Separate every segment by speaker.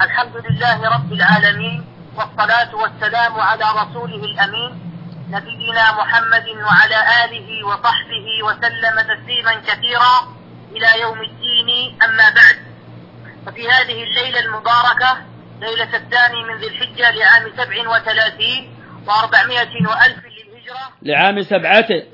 Speaker 1: الحمد لله رب العالمين، والصلاة والسلام على رسوله الأمين نبينا محمد وعلى آله وصحبه وسلم تسليما كثيرا إلى يوم الدين. أما بعد، ففي هذه الليلة المباركة، ليلة الثاني من ذي الحجة لعام 37 و400 وألف للهجرة،
Speaker 2: لعام 7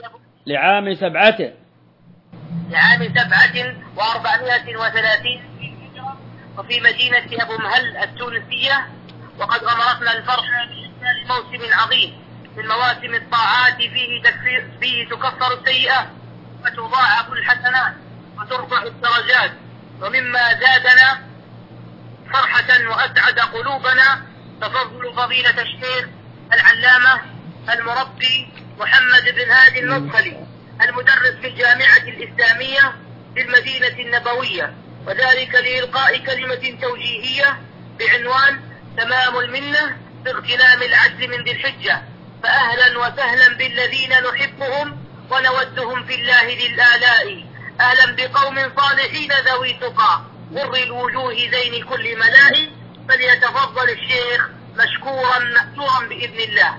Speaker 1: و430 للهجرة، وفي مدينة أبو مهل التونسية. وقد غمرتنا الفرحة بإنزال موسم عظيم من مواسم الطاعات فيه تكفر السيئات وتضاعف الحسنات وترفع الدرجات. ومما زادنا فرحة وأسعد قلوبنا تفضل فضيلة الشيخ العلامة المربي محمد بن هادي المدخلي، المدرس في الجامعة الإسلامية بالمدينة النبوية، وذلك لإلقاء كلمة توجيهية بعنوان تمام المنة باغتنام العجل من ذي الحجة. فأهلا وسهلا بالذين نحبهم ونودهم في الله ذي الآلاء، أهلا بقوم صالحين ذوي تقى غر الوجوه زين كل ملاء. فليتفضل الشيخ مشكورا مأجورا بإذن الله.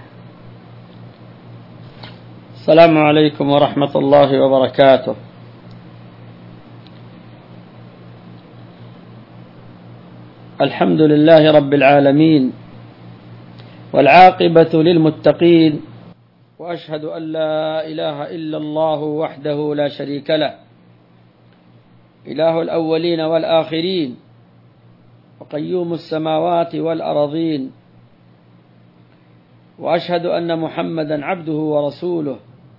Speaker 2: السلام عليكم ورحمة الله وبركاته. الحمد لله رب العالمين، والعاقبة للمتقين، وأشهد أن لا إله إلا الله وحده لا شريك له، إله الأولين والآخرين، وقيوم السماوات والأرضين. وأشهد أن محمدا عبده ورسوله،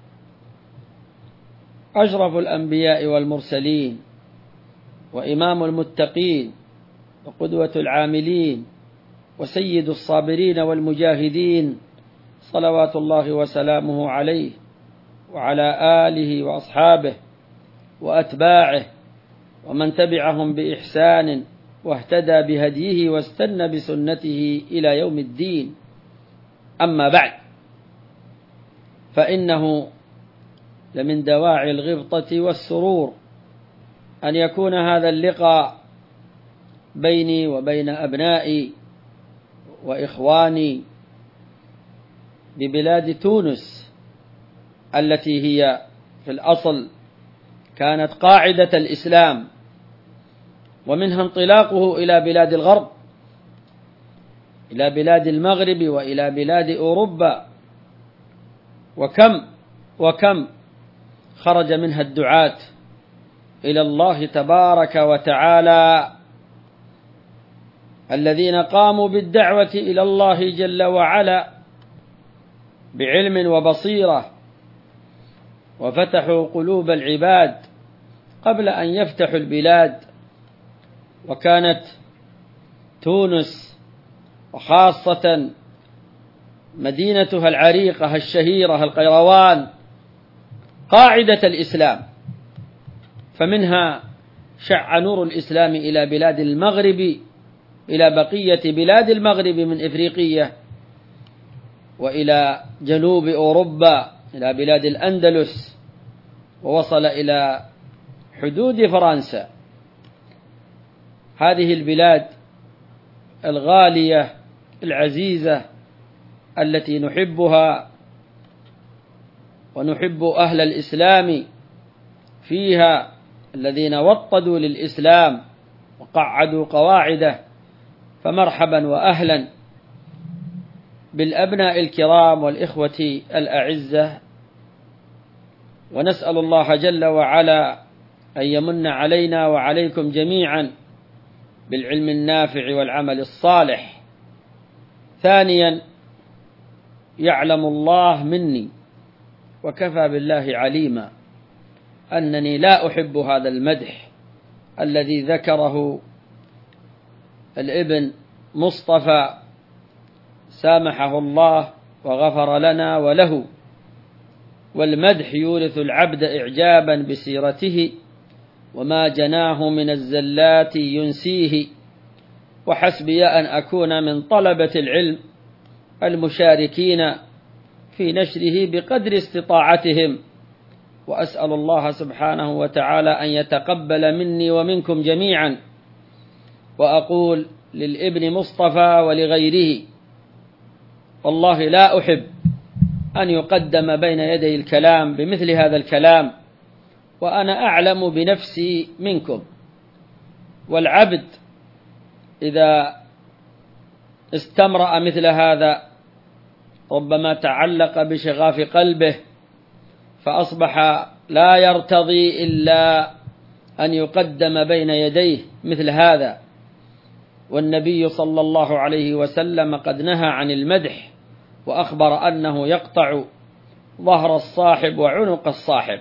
Speaker 2: أشرف الأنبياء والمرسلين، وإمام المتقين، وقدوة العاملين، وسيد الصابرين والمجاهدين، صلوات الله وسلامه عليه وعلى آله وأصحابه وأتباعه ومن تبعهم بإحسان واهتدى بهديه واستنى بسنته إلى يوم الدين. أما بعد، فإنه لمن دواعي الغبطة والسرور أن يكون هذا اللقاء بيني وبين أبنائي وإخواني ببلاد تونس، التي هي في الأصل كانت قاعدة الإسلام، ومنها انطلاقه إلى بلاد الغرب، إلى بلاد المغرب وإلى بلاد أوروبا. وكم خرج منها الدعاة إلى الله تبارك وتعالى، الذين قاموا بالدعوة إلى الله جل وعلا بعلم وبصيرة، وفتحوا قلوب العباد قبل أن يفتحوا البلاد. وكانت تونس وخاصة مدينتها العريقة الشهيرة القيروان قاعدة الإسلام، فمنها شع نور الإسلام إلى بلاد المغرب، إلى بقية بلاد المغرب من إفريقية، وإلى جنوب أوروبا، إلى بلاد الأندلس، ووصل إلى حدود فرنسا. هذه البلاد الغالية العزيزة التي نحبها ونحب أهل الإسلام فيها، الذين وطدوا للإسلام وقعدوا قواعده. فمرحبا وأهلا بالأبناء الكرام والإخوة الأعزة، ونسأل الله جل وعلا أن يمن علينا وعليكم جميعا بالعلم النافع والعمل الصالح. ثانيا، يعلم الله مني وكفى بالله عليما أنني لا أحب هذا المدح الذي ذكره الابن مصطفى سامحه الله وغفر لنا وله. والمدح يورث العبد إعجابا بسيرته، وما جناه من الزلات ينسيه. وحسبي أن أكون من طلبة العلم المشاركين في نشره بقدر استطاعتهم، وأسأل الله سبحانه وتعالى أن يتقبل مني ومنكم جميعا. وأقول للابن مصطفى ولغيره. والله لا أحب أن يقدم بين يدي الكلام بمثل هذا الكلام، وأنا أعلم بنفسي منكم. والعبد إذا استمرأ مثل هذا ربما تعلق بشغاف قلبه، فأصبح لا يرتضي إلا أن يقدم بين يديه مثل هذا. والنبي صلى الله عليه وسلم قد نهى عن المدح، وأخبر أنه يقطع ظهر الصاحب وعنق الصاحب.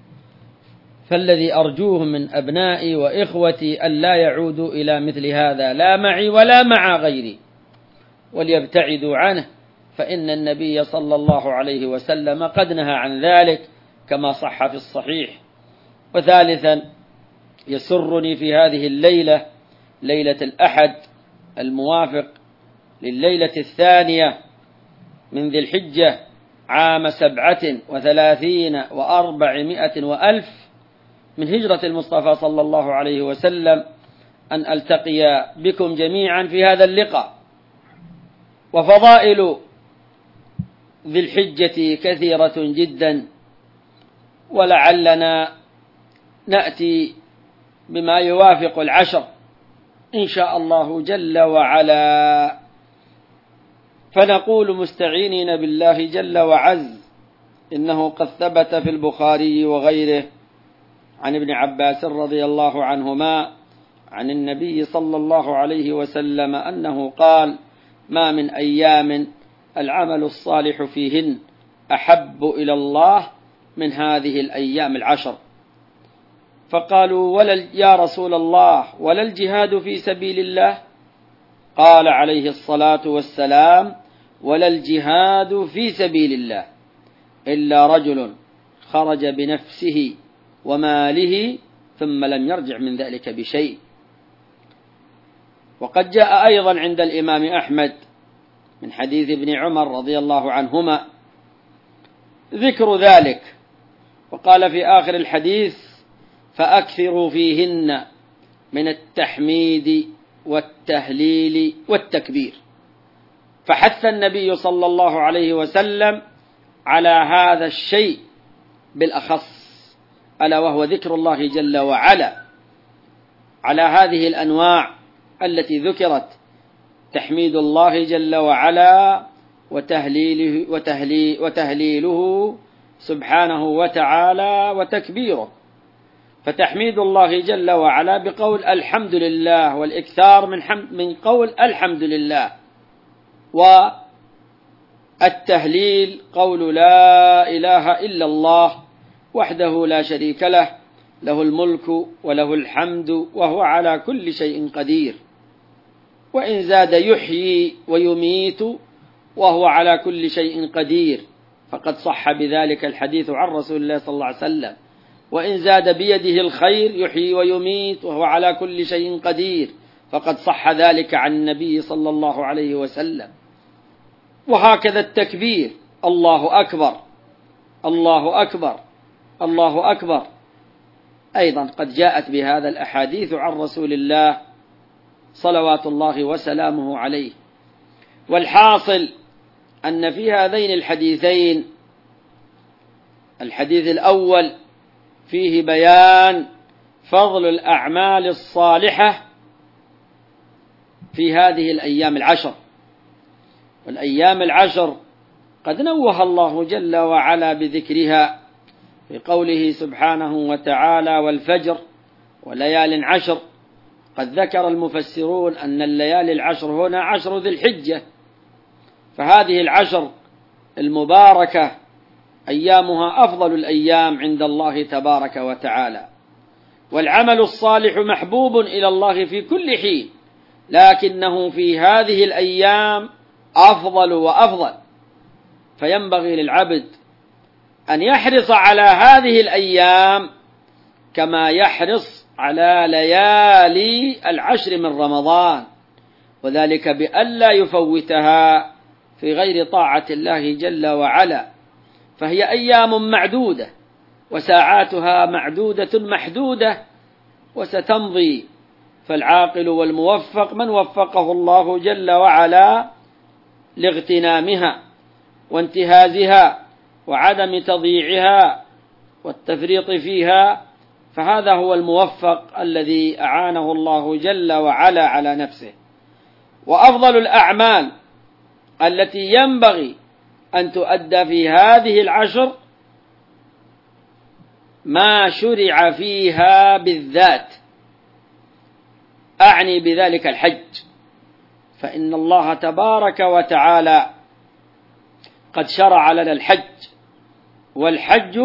Speaker 2: فالذي أرجوه من أبنائي وإخوتي ألا يعودوا إلى مثل هذا، لا معي ولا مع غيري، وليبتعدوا عنه، فإن النبي صلى الله عليه وسلم قد نهى عن ذلك كما صح في الصحيح. وثالثا، يسرني في هذه الليلة، ليلة الأحد الموافق لليلة 2 من ذي الحجة عام 37 و400 وألف من هجرة المصطفى صلى الله عليه وسلم، أن ألتقي بكم جميعا في هذا اللقاء. وفضائل ذي الحجة كثيرة جدا، ولعلنا نأتي بما يوافق 10 إن شاء الله جل وعلا. فنقول مستعينين بالله جل وعز: إنه قد ثبت في البخاري وغيره عن ابن عباس رضي الله عنهما عن النبي صلى الله عليه وسلم أنه قال: ما من أيام العمل الصالح فيهن أحب إلى الله من هذه الأيام 10. فقالوا: يا رسول الله، ولا الجهاد في سبيل الله؟ قال عليه الصلاة والسلام: ولا الجهاد في سبيل الله إلا رجل خرج بنفسه وماله ثم لم يرجع من ذلك بشيء. وقد جاء أيضا عند الإمام أحمد من حديث ابن عمر رضي الله عنهما ذكر ذلك، وقال في آخر الحديث: فأكثروا فيهن من التحميد والتهليل والتكبير. فحث النبي صلى الله عليه وسلم على هذا الشيء بالأخص، ألا وهو ذكر الله جل وعلا على هذه الأنواع التي ذكرت: تحميد الله جل وعلا وتهليله سبحانه وتعالى وتكبيره. فتحميد الله جل وعلا بقول الحمد لله، والإكثار من قول الحمد لله. والتهليل قول لا إله إلا الله وحده لا شريك له، له الملك وله الحمد وهو على كل شيء قدير. وإن زاد يحيي ويميت وهو على كل شيء قدير، فقد صح بذلك الحديث عن رسول الله صلى الله عليه وسلم. وإن زاد بيده الخير يحيي ويميت وهو على كل شيء قدير، فقد صح ذلك عن النبي صلى الله عليه وسلم. وهكذا التكبير: الله أكبر الله أكبر الله أكبر، أيضا قد جاءت بهذا الأحاديث عن رسول الله صلوات الله وسلامه عليه. والحاصل أن في هذين الحديثين، الحديث الأول فيه بيان فضل الأعمال الصالحة في هذه الأيام 10. والأيام 10 قد نوه الله جل وعلا بذكرها في قوله سبحانه وتعالى: والفجر وليال 10. قد ذكر المفسرون أن الليالي 10 هنا 10 ذي الحجة، فهذه 10 المباركة أيامها أفضل الأيام عند الله تبارك وتعالى. والعمل الصالح محبوب إلى الله في كل حين، لكنه في هذه الأيام أفضل وأفضل. فينبغي للعبد أن يحرص على هذه الأيام كما يحرص على ليالي 10 من رمضان، وذلك بألا يفوتها في غير طاعة الله جل وعلا. فهي أيام معدودة وساعاتها معدودة محدودة، وستمضي فالعاقل والموفق من وفقه الله جل وعلا لاغتنامها وانتهازها وعدم تضييعها والتفريط فيها، فهذا هو الموفق الذي أعانه الله جل وعلا على نفسه. وأفضل الأعمال التي ينبغي أن تؤدى في هذه العشر ما شرع فيها بالذات، أعني بذلك الحج، فإن الله تبارك وتعالى قد شرع لنا الحج، والحج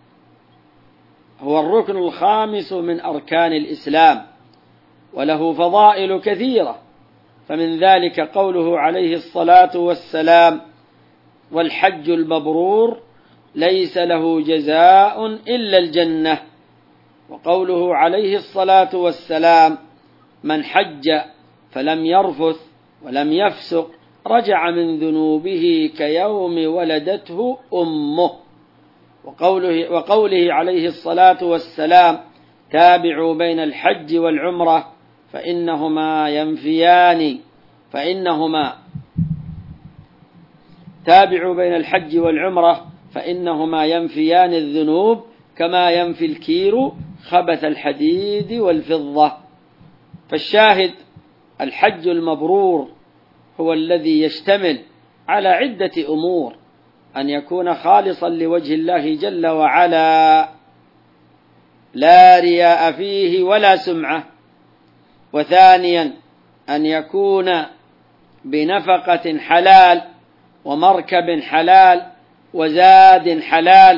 Speaker 2: هو الركن الخامس من أركان الإسلام، وله فضائل كثيرة، فمن ذلك قوله عليه الصلاة والسلام: والحج المبرور ليس له جزاء إلا الجنة. وقوله عليه الصلاة والسلام: من حج فلم يرفث ولم يفسق رجع من ذنوبه كيوم ولدته أمه. وقوله عليه الصلاة والسلام: تابعوا بين الحج والعمرة فإنهما ينفيان الذنوب كما ينفي الكير خبث الحديد والفضة. فالشاهد الحج المبرور هو الذي يشتمل على عدة أمور: أن يكون خالصا لوجه الله جل وعلا لا رياء فيه ولا سمعة، وثانيا أن يكون بنفقة حلال ومركب حلال وزاد حلال،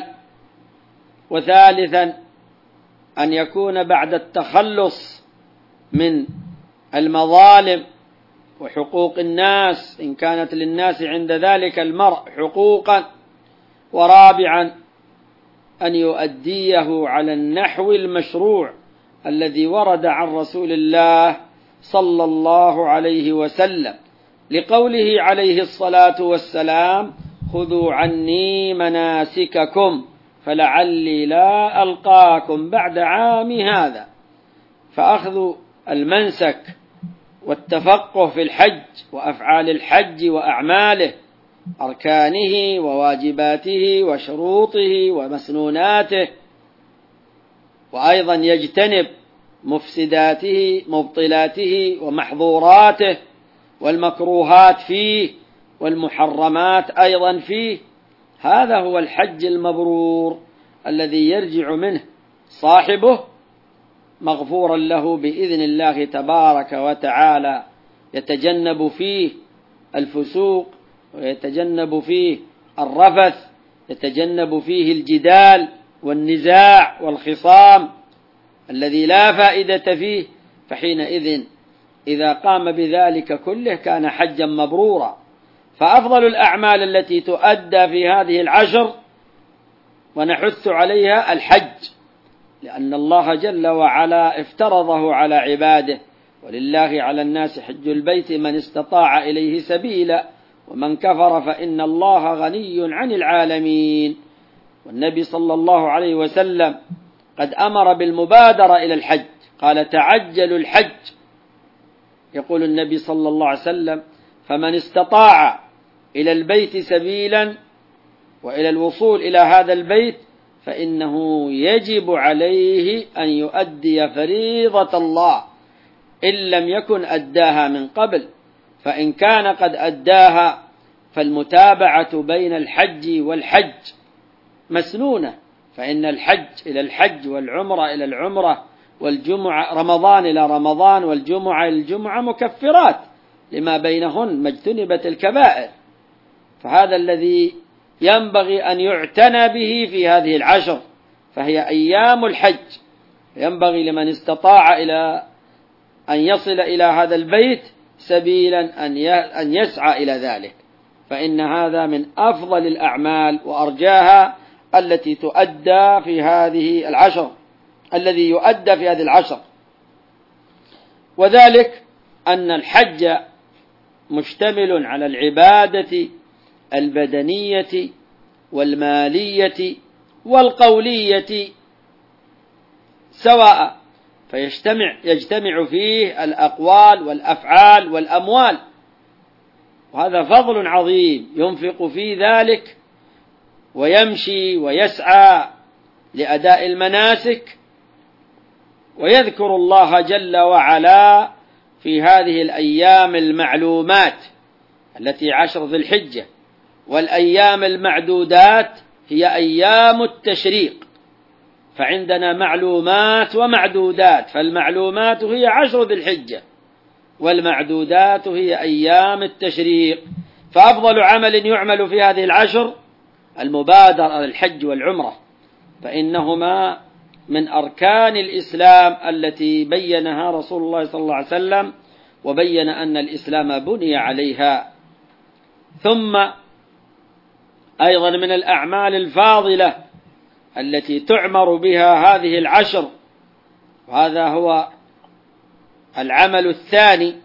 Speaker 2: وثالثا أن يكون بعد التخلص من المظالم وحقوق الناس إن كانت للناس عند ذلك المرء حقوقا، ورابعا أن يؤديه على النحو المشروع الذي ورد عن رسول الله صلى الله عليه وسلم، لقوله عليه الصلاة والسلام: خذوا عني مناسككم فلعلي لا ألقاكم بعد عام هذا. فأخذ المنسك والتفقه في الحج وأفعال الحج وأعماله، أركانه وواجباته وشروطه ومسنوناته، وأيضا يجتنب مفسداته مبطلاته ومحظوراته والمكروهات فيه والمحرمات أيضا فيه. هذا هو الحج المبرور الذي يرجع منه صاحبه مغفورا له بإذن الله تبارك وتعالى، يتجنب فيه الفسوق ويتجنب فيه الرفث، يتجنب فيه الجدال والنزاع والخصام الذي لا فائدة فيه، فحينئذ إذا قام بذلك كله كان حجا مبرورا. فأفضل الأعمال التي تؤدى في هذه العشر ونحث عليها الحج، لأن الله جل وعلا افترضه على عباده: ولله على الناس حج البيت من استطاع إليه سبيلا ومن كفر فإن الله غني عن العالمين. والنبي صلى الله عليه وسلم قد أمر بالمبادرة إلى الحج، قال: تعجلوا الحج. يقول النبي صلى الله عليه وسلم: فمن استطاع إلى البيت سبيلا وإلى الوصول إلى هذا البيت فإنه يجب عليه أن يؤدي فريضة الله إن لم يكن أداها من قبل، فإن كان قد أداها فالمتابعة بين الحج والحج مسنونة، فإن الحج إلى الحج والعمرة إلى العمرة والجمعة رمضان إلى رمضان والجمعة إلى الجمعة مكفرات لما بينهن ما اجتنبت الكبائر. فهذا الذي ينبغي أن يعتنى به في هذه العشر، فهي أيام الحج، ينبغي لمن استطاع إلى أن يصل إلى هذا البيت سبيلا أن يسعى إلى ذلك، فإن هذا من أفضل الأعمال وأرجاها التي تؤدى في هذه العشر، الذي يؤدى في هذه العشر. وذلك أن الحج مشتمل على العبادة البدنية والمالية والقولية، سواء يجتمع فيه الأقوال والأفعال والأموال، وهذا فضل عظيم ينفق في ذلك ويمشي ويسعى لأداء المناسك ويذكر الله جل وعلا في هذه الأيام المعلومات التي 10 ذي الحجة. والأيام المعدودات هي أيام التشريق، فعندنا معلومات ومعدودات، فالمعلومات هي 10 ذي الحجة والمعدودات هي أيام التشريق. فأفضل عمل يعمل في هذه العشر المبادرة للحج والعمرة، فإنهما من أركان الإسلام التي بينها رسول الله صلى الله عليه وسلم، وبين أن الإسلام بني عليها. ثم أيضا من الأعمال الفاضلة التي تعمر بها هذه العشر، وهذا هو العمل الثاني،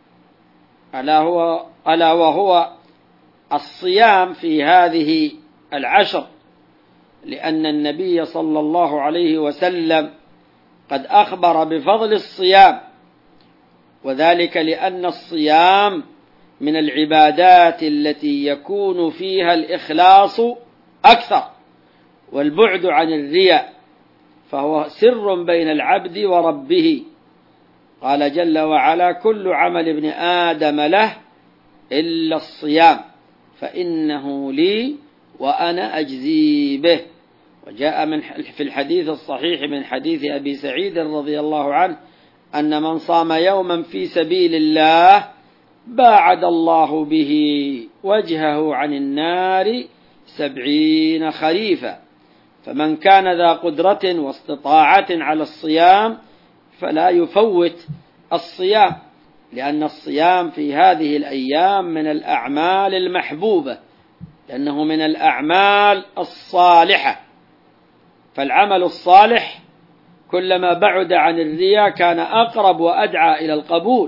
Speaker 2: ألا وهو الصيام في هذه العشر، لأن النبي صلى الله عليه وسلم قد أخبر بفضل الصيام، وذلك لأن الصيام من العبادات التي يكون فيها الإخلاص أكثر والبعد عن الرياء، فهو سر بين العبد وربه. قال جل وعلا: كل عمل ابن آدم له إلا الصيام فإنه لي وأنا أجزي به. وجاء في الحديث الصحيح من حديث أبي سعيد رضي الله عنه أن من صام يوما في سبيل الله باعد الله به وجهه عن النار 70 خريفا. فمن كان ذا قدرة واستطاعة على الصيام فلا يفوت الصيام، لأن الصيام في هذه الأيام من الأعمال المحبوبة، لأنه من الأعمال الصالحة. فالعمل الصالح كلما بعد عن الرياء كان أقرب وأدعى إلى القبول.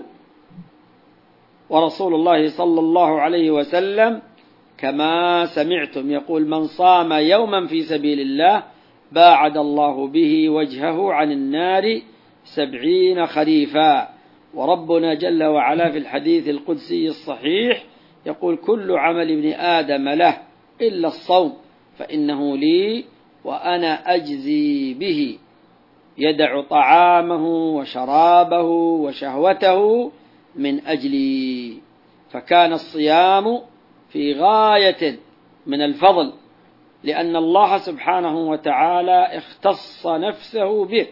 Speaker 2: ورسول الله صلى الله عليه وسلم كما سمعتم يقول: من صام يوما في سبيل الله باعد الله به وجهه عن النار 70 خريفا. وربنا جل وعلا في الحديث القدسي الصحيح يقول: كل عمل ابن آدم له إلا الصوم فإنه لي وأنا أجزي به. يدع طعامه وشرابه وشهوته من أجلي. فكان الصيام في غاية من الفضل، لأن الله سبحانه وتعالى اختص نفسه به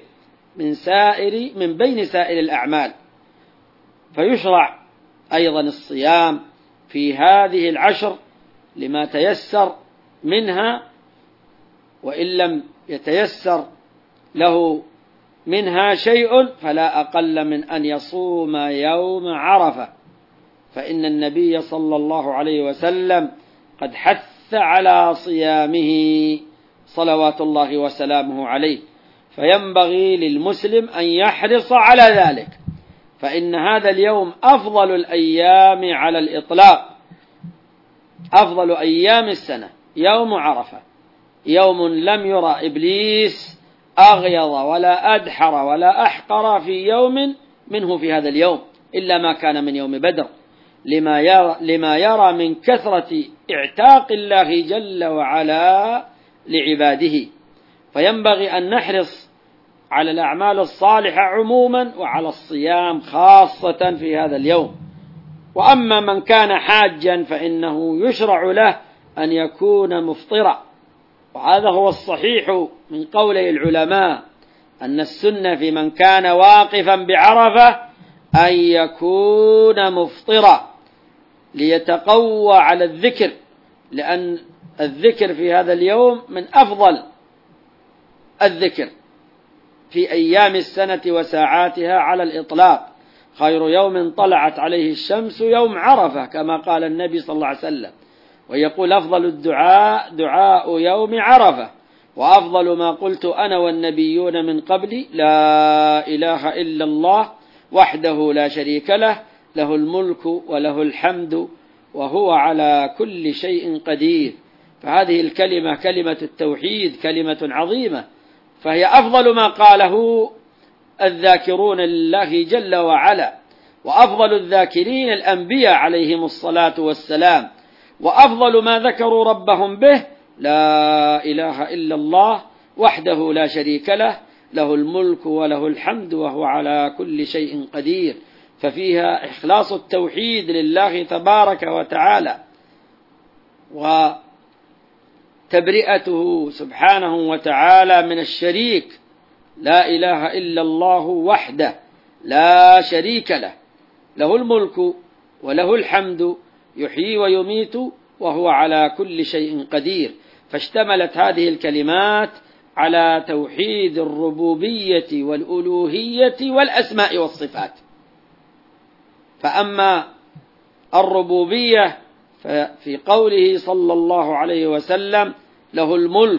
Speaker 2: من بين سائر الأعمال. فيشرع أيضا الصيام في هذه العشر لما تيسر منها، وإن لم يتيسر له منها شيء فلا أقل من أن يصوم يوم عرفة، فإن النبي صلى الله عليه وسلم قد حث على صيامه صلوات الله وسلامه عليه. فينبغي للمسلم أن يحرص على ذلك، فإن هذا اليوم أفضل الأيام على الإطلاق، أفضل أيام السنة يوم عرفة، يوم لم يرى إبليس أغيظ ولا أدحر ولا أحقر في يوم منه في هذا اليوم إلا ما كان من يوم بدر، لما يرى من كثرة اعتاق الله جل وعلا لعباده. فينبغي أن نحرص على الأعمال الصالحة عموما وعلى الصيام خاصة في هذا اليوم. وأما من كان حاجا فإنه يشرع له أن يكون مفطرا، وهذا هو الصحيح من قولي العلماء أن السنة في من كان واقفا بعرفة أن يكون مفطرا ليتقوى على الذكر، لأن الذكر في هذا اليوم من أفضل الذكر في أيام السنة وساعاتها على الإطلاق. خير يوم طلعت عليه الشمس يوم عرفة كما قال النبي صلى الله عليه وسلم. ويقول: أفضل الدعاء دعاء يوم عرفة، وأفضل ما قلت أنا والنبيون من قبلي لا إله إلا الله وحده لا شريك له، له الملك وله الحمد وهو على كل شيء قدير. فهذه الكلمة كلمة التوحيد كلمة عظيمة، فهي أفضل ما قاله الذاكرون لله جل وعلا، وأفضل الذاكرين الأنبياء عليهم الصلاة والسلام، وأفضل ما ذكروا ربهم به لا إله إلا الله وحده لا شريك له، له الملك وله الحمد وهو على كل شيء قدير. ففيها إخلاص التوحيد لله تبارك وتعالى، وتبرئته سبحانه وتعالى من الشريك. لا إله إلا الله وحده لا شريك له، له الملك وله الحمد يحيي ويميت وهو على كل شيء قدير. فاشتملت هذه الكلمات على توحيد الربوبية والألوهية والأسماء والصفات. فأما الربوبية ففي قوله صلى الله عليه وسلم له الملك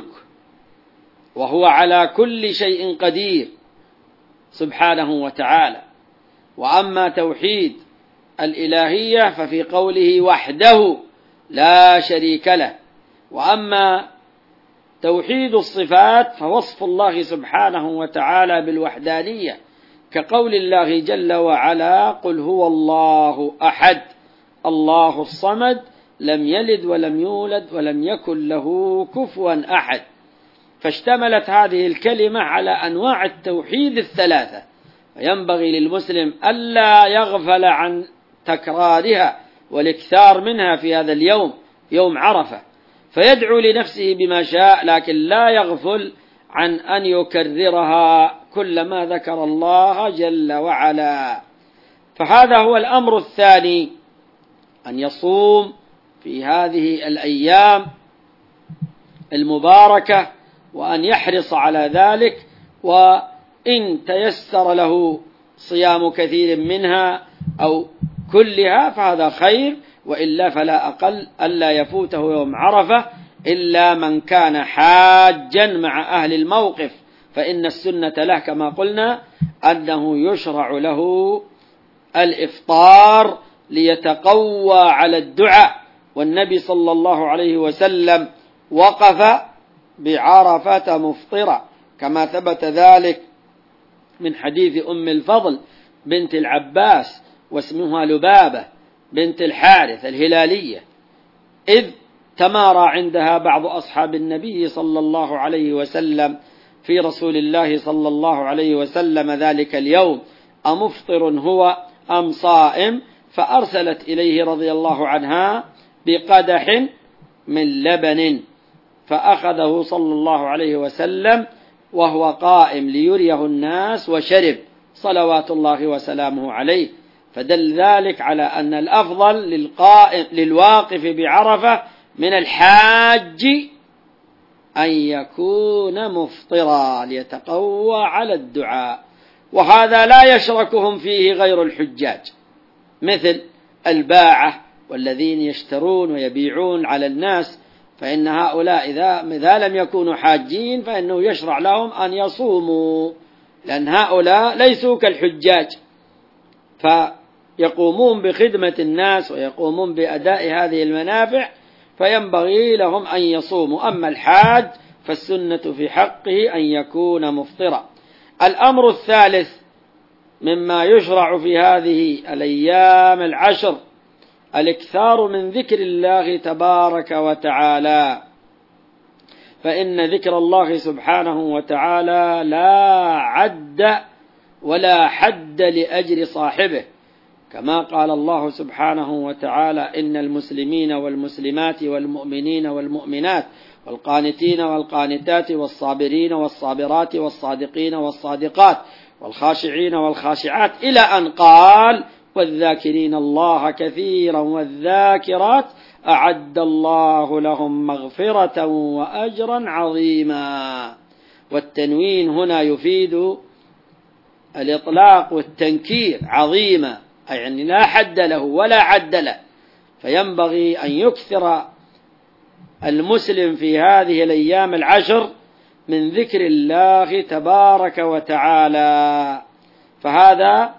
Speaker 2: وهو على كل شيء قدير سبحانه وتعالى. وأما توحيد الإلهية ففي قوله وحده لا شريك له. وأما توحيد الصفات فوصف الله سبحانه وتعالى بالوحدانية، كقول الله جل وعلا قل هو الله أحد الله الصمد لم يلد ولم يولد ولم يكن له كفوا أحد. فاشتملت هذه الكلمة على أنواع التوحيد الثلاثة، فينبغي للمسلم ألا يغفل عن تكرارها والاكثار منها في هذا اليوم، يوم عرفة، فيدعو لنفسه بما شاء، لكن لا يغفل عن أن يكررها كلما ذكر الله جل وعلا. فهذا هو الأمر الثاني، أن يصوم في هذه الأيام المباركة وأن يحرص على ذلك، وإن تيسر له صيام كثير منها أو كلها فهذا خير، وإلا فلا أقل ألا يفوته يوم عرفة إلا من كان حاجا مع أهل الموقف، فإن السنة له كما قلنا أنه يشرع له الإفطار ليتقوى على الدعاء. والنبي صلى الله عليه وسلم وقف بعرفة مفطرة كما ثبت ذلك من حديث أم الفضل بنت العباس واسمها لبابة بنت الحارث الهلالية، إذ تمارى عندها بعض أصحاب النبي صلى الله عليه وسلم في رسول الله صلى الله عليه وسلم ذلك اليوم أمفطر هو أم صائم، فأرسلت إليه رضي الله عنها بقدح من لبن فأخذه صلى الله عليه وسلم وهو قائم ليريه الناس وشرب صلوات الله وسلامه عليه. فدل ذلك على أن الأفضل للواقف بعرفة من الحاج أن يكون مفطرا ليتقوى على الدعاء، وهذا لا يشركهم فيه غير الحجاج مثل الباعة والذين يشترون ويبيعون على الناس، فإن هؤلاء إذا لم يكونوا حاجين فإنه يشرع لهم أن يصوموا، لأن هؤلاء ليسوا كالحجاج فيقومون بخدمة الناس ويقومون بأداء هذه المنافع، فينبغي لهم أن يصوموا. أما الحاج فالسنة في حقه أن يكون مفطرا. الأمر الثالث مما يشرع في هذه الأيام العشر الإكثار من ذكر الله تبارك وتعالى، فإن ذكر الله سبحانه وتعالى لا عد ولا حد لأجر صاحبه، كما قال الله سبحانه وتعالى إن المسلمين والمسلمات والمؤمنين والمؤمنات والقانتين والقانتات والصابرين والصابرات والصادقين والصادقات والخاشعين والخاشعات إلى أن قال والذاكرين الله كثيرا والذاكرات أعد الله لهم مغفرة وأجرا عظيما. والتنوين هنا يفيد الإطلاق والتنكير عظيما، يعني لا حد له ولا عد له، فينبغي أن يكثر المسلم في هذه الأيام العشر من ذكر الله تبارك وتعالى. فهذا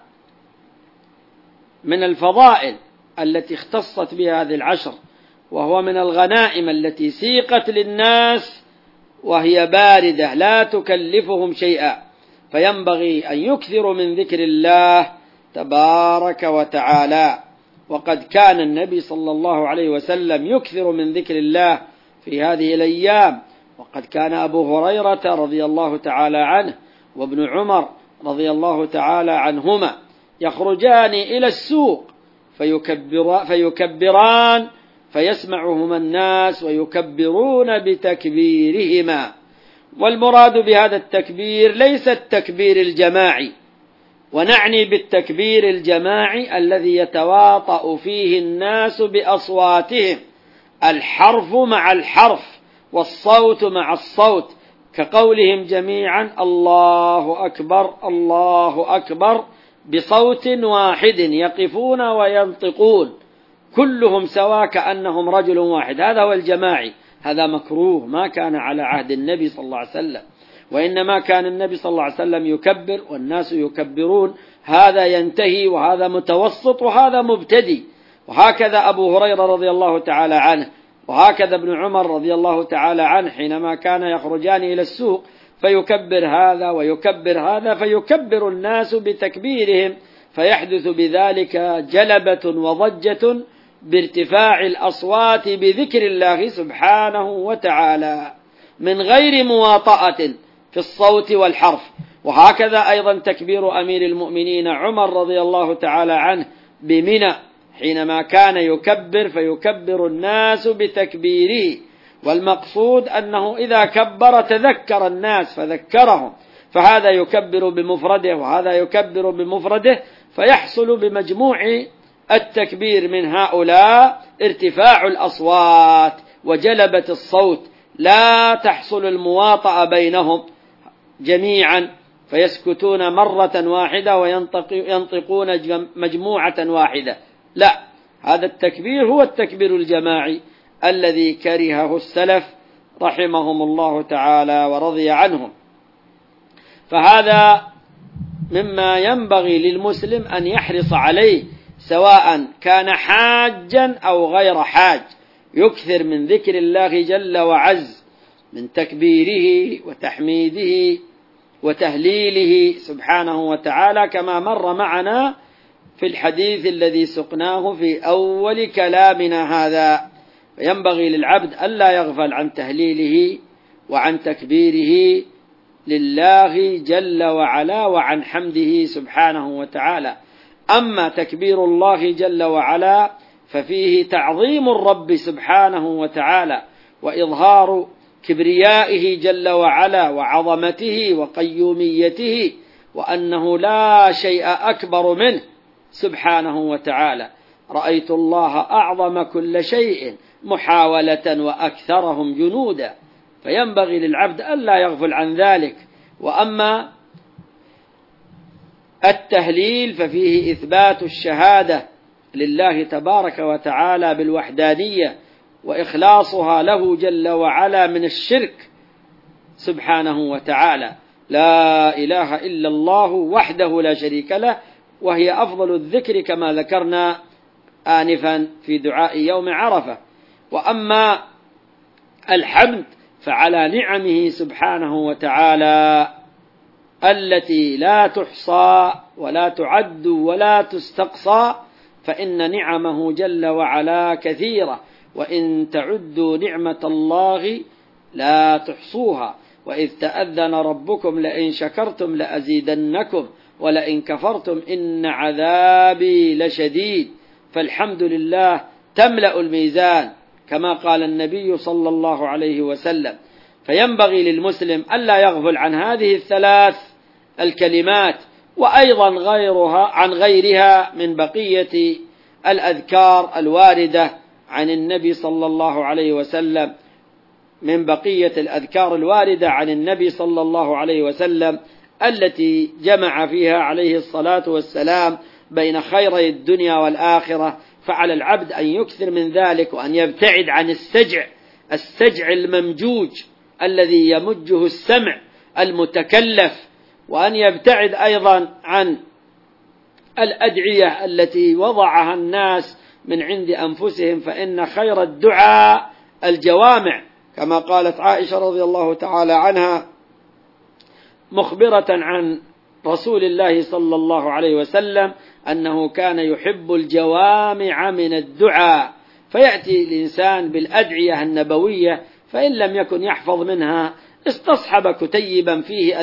Speaker 2: من الفضائل التي اختصت بها هذه العشر، وهو من الغنائم التي سيقت للناس وهي باردة لا تكلفهم شيئا، فينبغي أن يكثروا من ذكر الله تبارك وتعالى. وقد كان النبي صلى الله عليه وسلم يكثر من ذكر الله في هذه الأيام. وقد كان أبو هريرة رضي الله تعالى عنه وابن عمر رضي الله تعالى عنهما يخرجان إلى السوق فيكبران فيسمعهما الناس ويكبرون بتكبيرهما. والمراد بهذا التكبير ليس التكبير الجماعي، ونعني بالتكبير الجماعي الذي يتواطأ فيه الناس بأصواتهم، الحرف مع الحرف والصوت مع الصوت، كقولهم جميعا الله أكبر الله أكبر بصوت واحد، يقفون وينطقون كلهم سواء كأنهم رجل واحد. هذا هو الجماعي، هذا مكروه، ما كان على عهد النبي صلى الله عليه وسلم، وإنما كان النبي صلى الله عليه وسلم يكبر والناس يكبرون، هذا ينتهي وهذا متوسط وهذا مبتدي. وهكذا أبو هريرة رضي الله تعالى عنه، وهكذا ابن عمر رضي الله تعالى عنه حينما كان يخرجان إلى السوق فيكبر هذا ويكبر هذا، فيكبر الناس بتكبيرهم، فيحدث بذلك جلبة وضجة بارتفاع الأصوات بذكر الله سبحانه وتعالى من غير مواطأة في الصوت والحرف. وهكذا أيضا تكبير أمير المؤمنين عمر رضي الله تعالى عنه بمنى حينما كان يكبر فيكبر الناس بتكبيره، والمقصود أنه إذا كبر تذكر الناس فذكرهم، فهذا يكبر بمفرده وهذا يكبر بمفرده، فيحصل بمجموع التكبير من هؤلاء ارتفاع الأصوات وجلبة الصوت، لا تحصل المواطأة بينهم جميعا فيسكتون مرة واحدة وينطقون مجموعة واحدة. لا، هذا التكبير هو التكبير الجماعي الذي كرهه السلف رحمهم الله تعالى ورضي عنهم. فهذا مما ينبغي للمسلم أن يحرص عليه سواء كان حاجا أو غير حاج، يكثر من ذكر الله جل وعز من تكبيره وتحميده وتهليله سبحانه وتعالى، كما مر معنا في الحديث الذي سقناه في أول كلامنا هذا. فينبغي للعبد ألا يغفل عن تهليله وعن تكبيره لله جل وعلا وعن حمده سبحانه وتعالى. أما تكبير الله جل وعلا ففيه تعظيم الرب سبحانه وتعالى وإظهار كبريائه جل وعلا وعظمته وقيوميته، وأنه لا شيء أكبر منه سبحانه وتعالى. رأيت الله أعظم كل شيء محاولة وأكثرهم جنودا. فينبغي للعبد ألا يغفل عن ذلك. وأما التهليل ففيه إثبات الشهادة لله تبارك وتعالى بالوحدانية وإخلاصها له جل وعلا من الشرك سبحانه وتعالى. لا إله إلا الله وحده لا شريك له، وهي أفضل الذكر كما ذكرنا آنفا في دعاء يوم عرفة. وأما الحمد فعلى نعمه سبحانه وتعالى التي لا تحصى ولا تعد ولا تستقصى، فإن نعمه جل وعلا كثيرة، وإن تعدوا نعمة الله لا تحصوها، وإذ تأذن ربكم لئن شكرتم لأزيدنكم ولئن كفرتم إن عذابي لشديد. فالحمد لله تملأ الميزان كما قال النبي صلى الله عليه وسلم. فينبغي للمسلم ألا يغفل عن هذه الثلاث الكلمات، وأيضا عن غيرها من بقية الأذكار الواردة عن النبي صلى الله عليه وسلم، من بقية الأذكار الواردة عن النبي صلى الله عليه وسلم التي جمع فيها عليه الصلاة والسلام بين خيري الدنيا والآخرة. فعلى العبد أن يكثر من ذلك، وأن يبتعد عن السجع الممجوج الذي يمجه السمع المتكلف، وأن يبتعد أيضا عن الأدعية التي وضعها الناس من عند أنفسهم، فإن خير الدعاء الجوامع، كما قالت عائشة رضي الله تعالى عنها: مخبرة عن رسول الله صلى الله عليه وسلم أنه كان يحب الجوامع من الدعاء، فيأتي الإنسان بالأدعية النبوية، فإن لم يكن يحفظ منها استصحب كتيبا فيه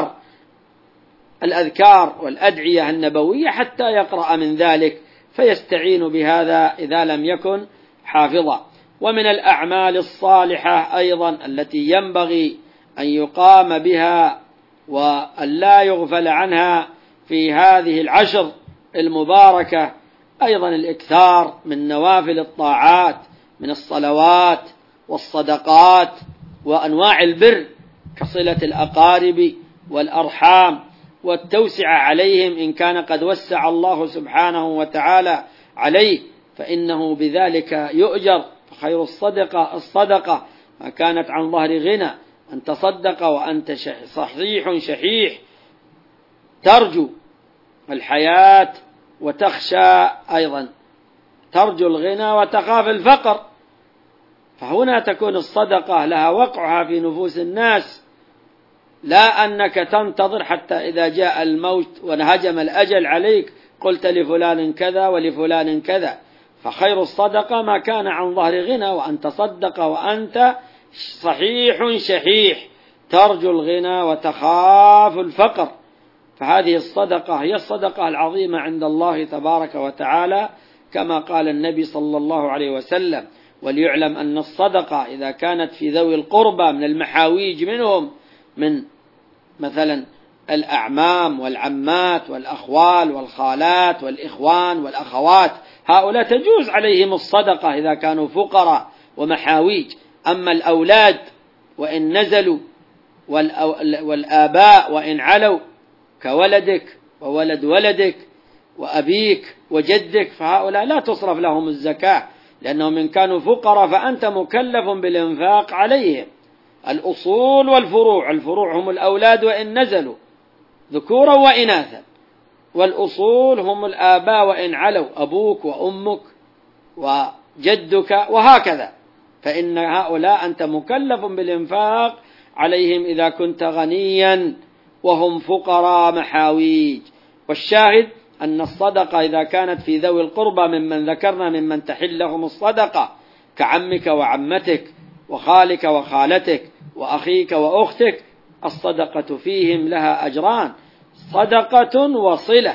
Speaker 2: الأذكار والأدعية النبوية حتى يقرأ من ذلك، فيستعين بهذا إذا لم يكن حافظا. ومن الأعمال الصالحة أيضا التي ينبغي أن يقام بها وأن لا يغفل عنها في هذه العشر المباركة أيضا الإكثار من نوافل الطاعات من الصلوات والصدقات وأنواع البر كصلة الأقارب والأرحام والتوسع عليهم إن كان قد وسع الله سبحانه وتعالى عليه، فإنه بذلك يؤجر. فخير الصدقة ما كانت عن ظهر غنى، أن تصدق وأنت صحيح شحيح ترجو الحياة وتخشى أيضا، ترجو الغنى وتخاف الفقر. فهنا تكون الصدقة لها وقعها في نفوس الناس، لا أنك تنتظر حتى إذا جاء الموت ونهجم الأجل عليك قلت لفلان كذا ولفلان كذا. فخير الصدقة ما كان عن ظهر غنى، وأن تصدق وأنت صحيح شحيح ترجو الغنى وتخاف الفقر. فهذه الصدقة هي الصدقة العظيمة عند الله تبارك وتعالى، كما قال النبي صلى الله عليه وسلم: وليعلم أن الصدقة إذا كانت في ذوي القربى من المحاويج منهم، من مثلا الأعمام والعمات والأخوال والخالات والإخوان والأخوات، هؤلاء تجوز عليهم الصدقة إذا كانوا فقراء ومحاويج. أما الأولاد وإن نزلوا والآباء وإن علوا كولدك وولد ولدك وأبيك وجدك، فهؤلاء لا تصرف لهم الزكاة، لأنهم إن كانوا فقراء فأنت مكلف بالإنفاق عليهم. الأصول والفروع، الفروع هم الأولاد وإن نزلوا ذكورا وإناثا، والأصول هم الآباء وإن علوا، أبوك وأمك وجدك وهكذا، فإن هؤلاء أنت مكلف بالإنفاق عليهم إذا كنت غنيا وهم فقراء محاويج. والشاهد أن الصدقة إذا كانت في ذوي القربى ممن ذكرنا ممن تحل لهم الصدقة كعمك وعمتك وخالك وخالتك وأخيك وأختك، الصدقة فيهم لها أجران: صدقة وصلة.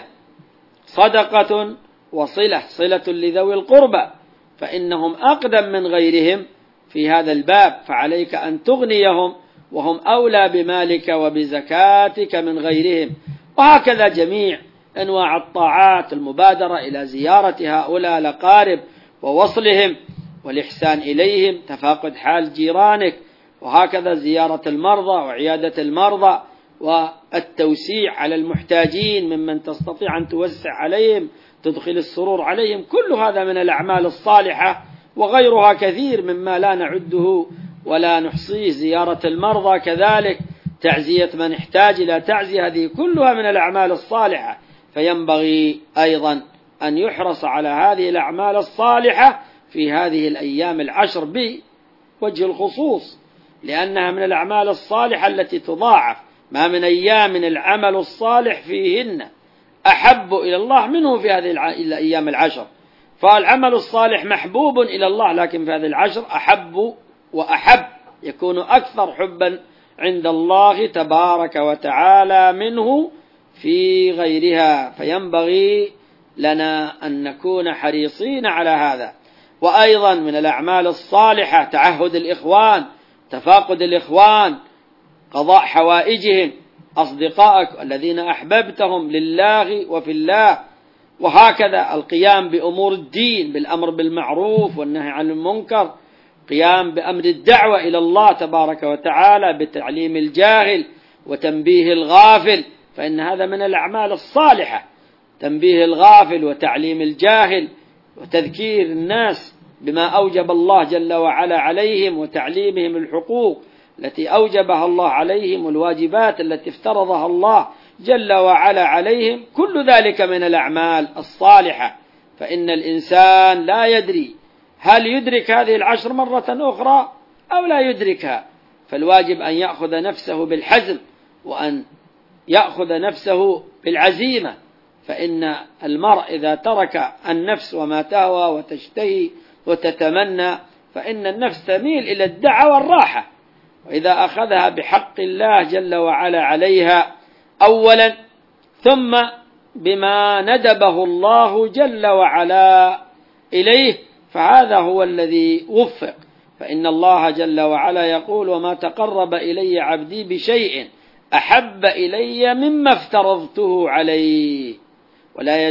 Speaker 2: صدقة وصلة، صلة لذوي القربى فإنهم أقدم من غيرهم في هذا الباب، فعليك أن تغنيهم وهم أولى بمالك وبزكاتك من غيرهم. وهكذا جميع أنواع الطاعات، المبادرة إلى زيارة هؤلاء الأقارب ووصلهم والإحسان إليهم، تفاقد حال جيرانك، وهكذا زيارة المرضى وعيادة المرضى والتوسيع على المحتاجين ممن تستطيع أن توسع عليهم تدخل السرور عليهم. كل هذا من الأعمال الصالحة، وغيرها كثير مما لا نعده ولا نحصيه. زيارة المرضى كذلك، تعزية من احتاج إلى تعزية، هذه كلها من الأعمال الصالحة. فينبغي أيضا أن يحرص على هذه الأعمال الصالحة في هذه الأيام العشر بوجه الخصوص، لأنها من الأعمال الصالحة التي تضاعف. ما من أيام العمل الصالح فيهن أحب إلى الله منه في هذه الأيام العشر. فالعمل الصالح محبوب إلى الله، لكن في هذه العشر أحب وأحب، يكون أكثر حبا عند الله تبارك وتعالى منه في غيرها. فينبغي لنا أن نكون حريصين على هذا. وأيضا من الأعمال الصالحة تعهد الإخوان، تفاقد الإخوان، قضاء حوائجهم، أصدقائك الذين أحببتهم لله وفي الله، وهكذا القيام بأمور الدين، بالأمر بالمعروف والنهي عن المنكر، قيام بأمر الدعوة إلى الله تبارك وتعالى، بتعليم الجاهل وتنبيه الغافل، فإن هذا من الأعمال الصالحة، تنبيه الغافل وتعليم الجاهل وتذكير الناس بما أوجب الله جل وعلا عليهم، وتعليمهم الحقوق التي أوجبها الله عليهم والواجبات التي افترضها الله جل وعلا عليهم. كل ذلك من الأعمال الصالحة. فإن الإنسان لا يدري هل يدرك هذه العشر مرة أخرى أو لا يدركها، فالواجب أن يأخذ نفسه بالحزم وأن يأخذ نفسه بالعزيمة، فإن المرء إذا ترك النفس وما تهوى وتشتهي وتتمنى فإن النفس تميل إلى الدعوى والراحة، وإذا أخذها بحق الله جل وعلا عليها أولا ثم بما ندبه الله جل وعلا إليه فهذا هو الذي وفق. فإن الله جل وعلا يقول: وما تقرب إلي عبدي بشيء أحب إلي مما افترضته عليه. ولا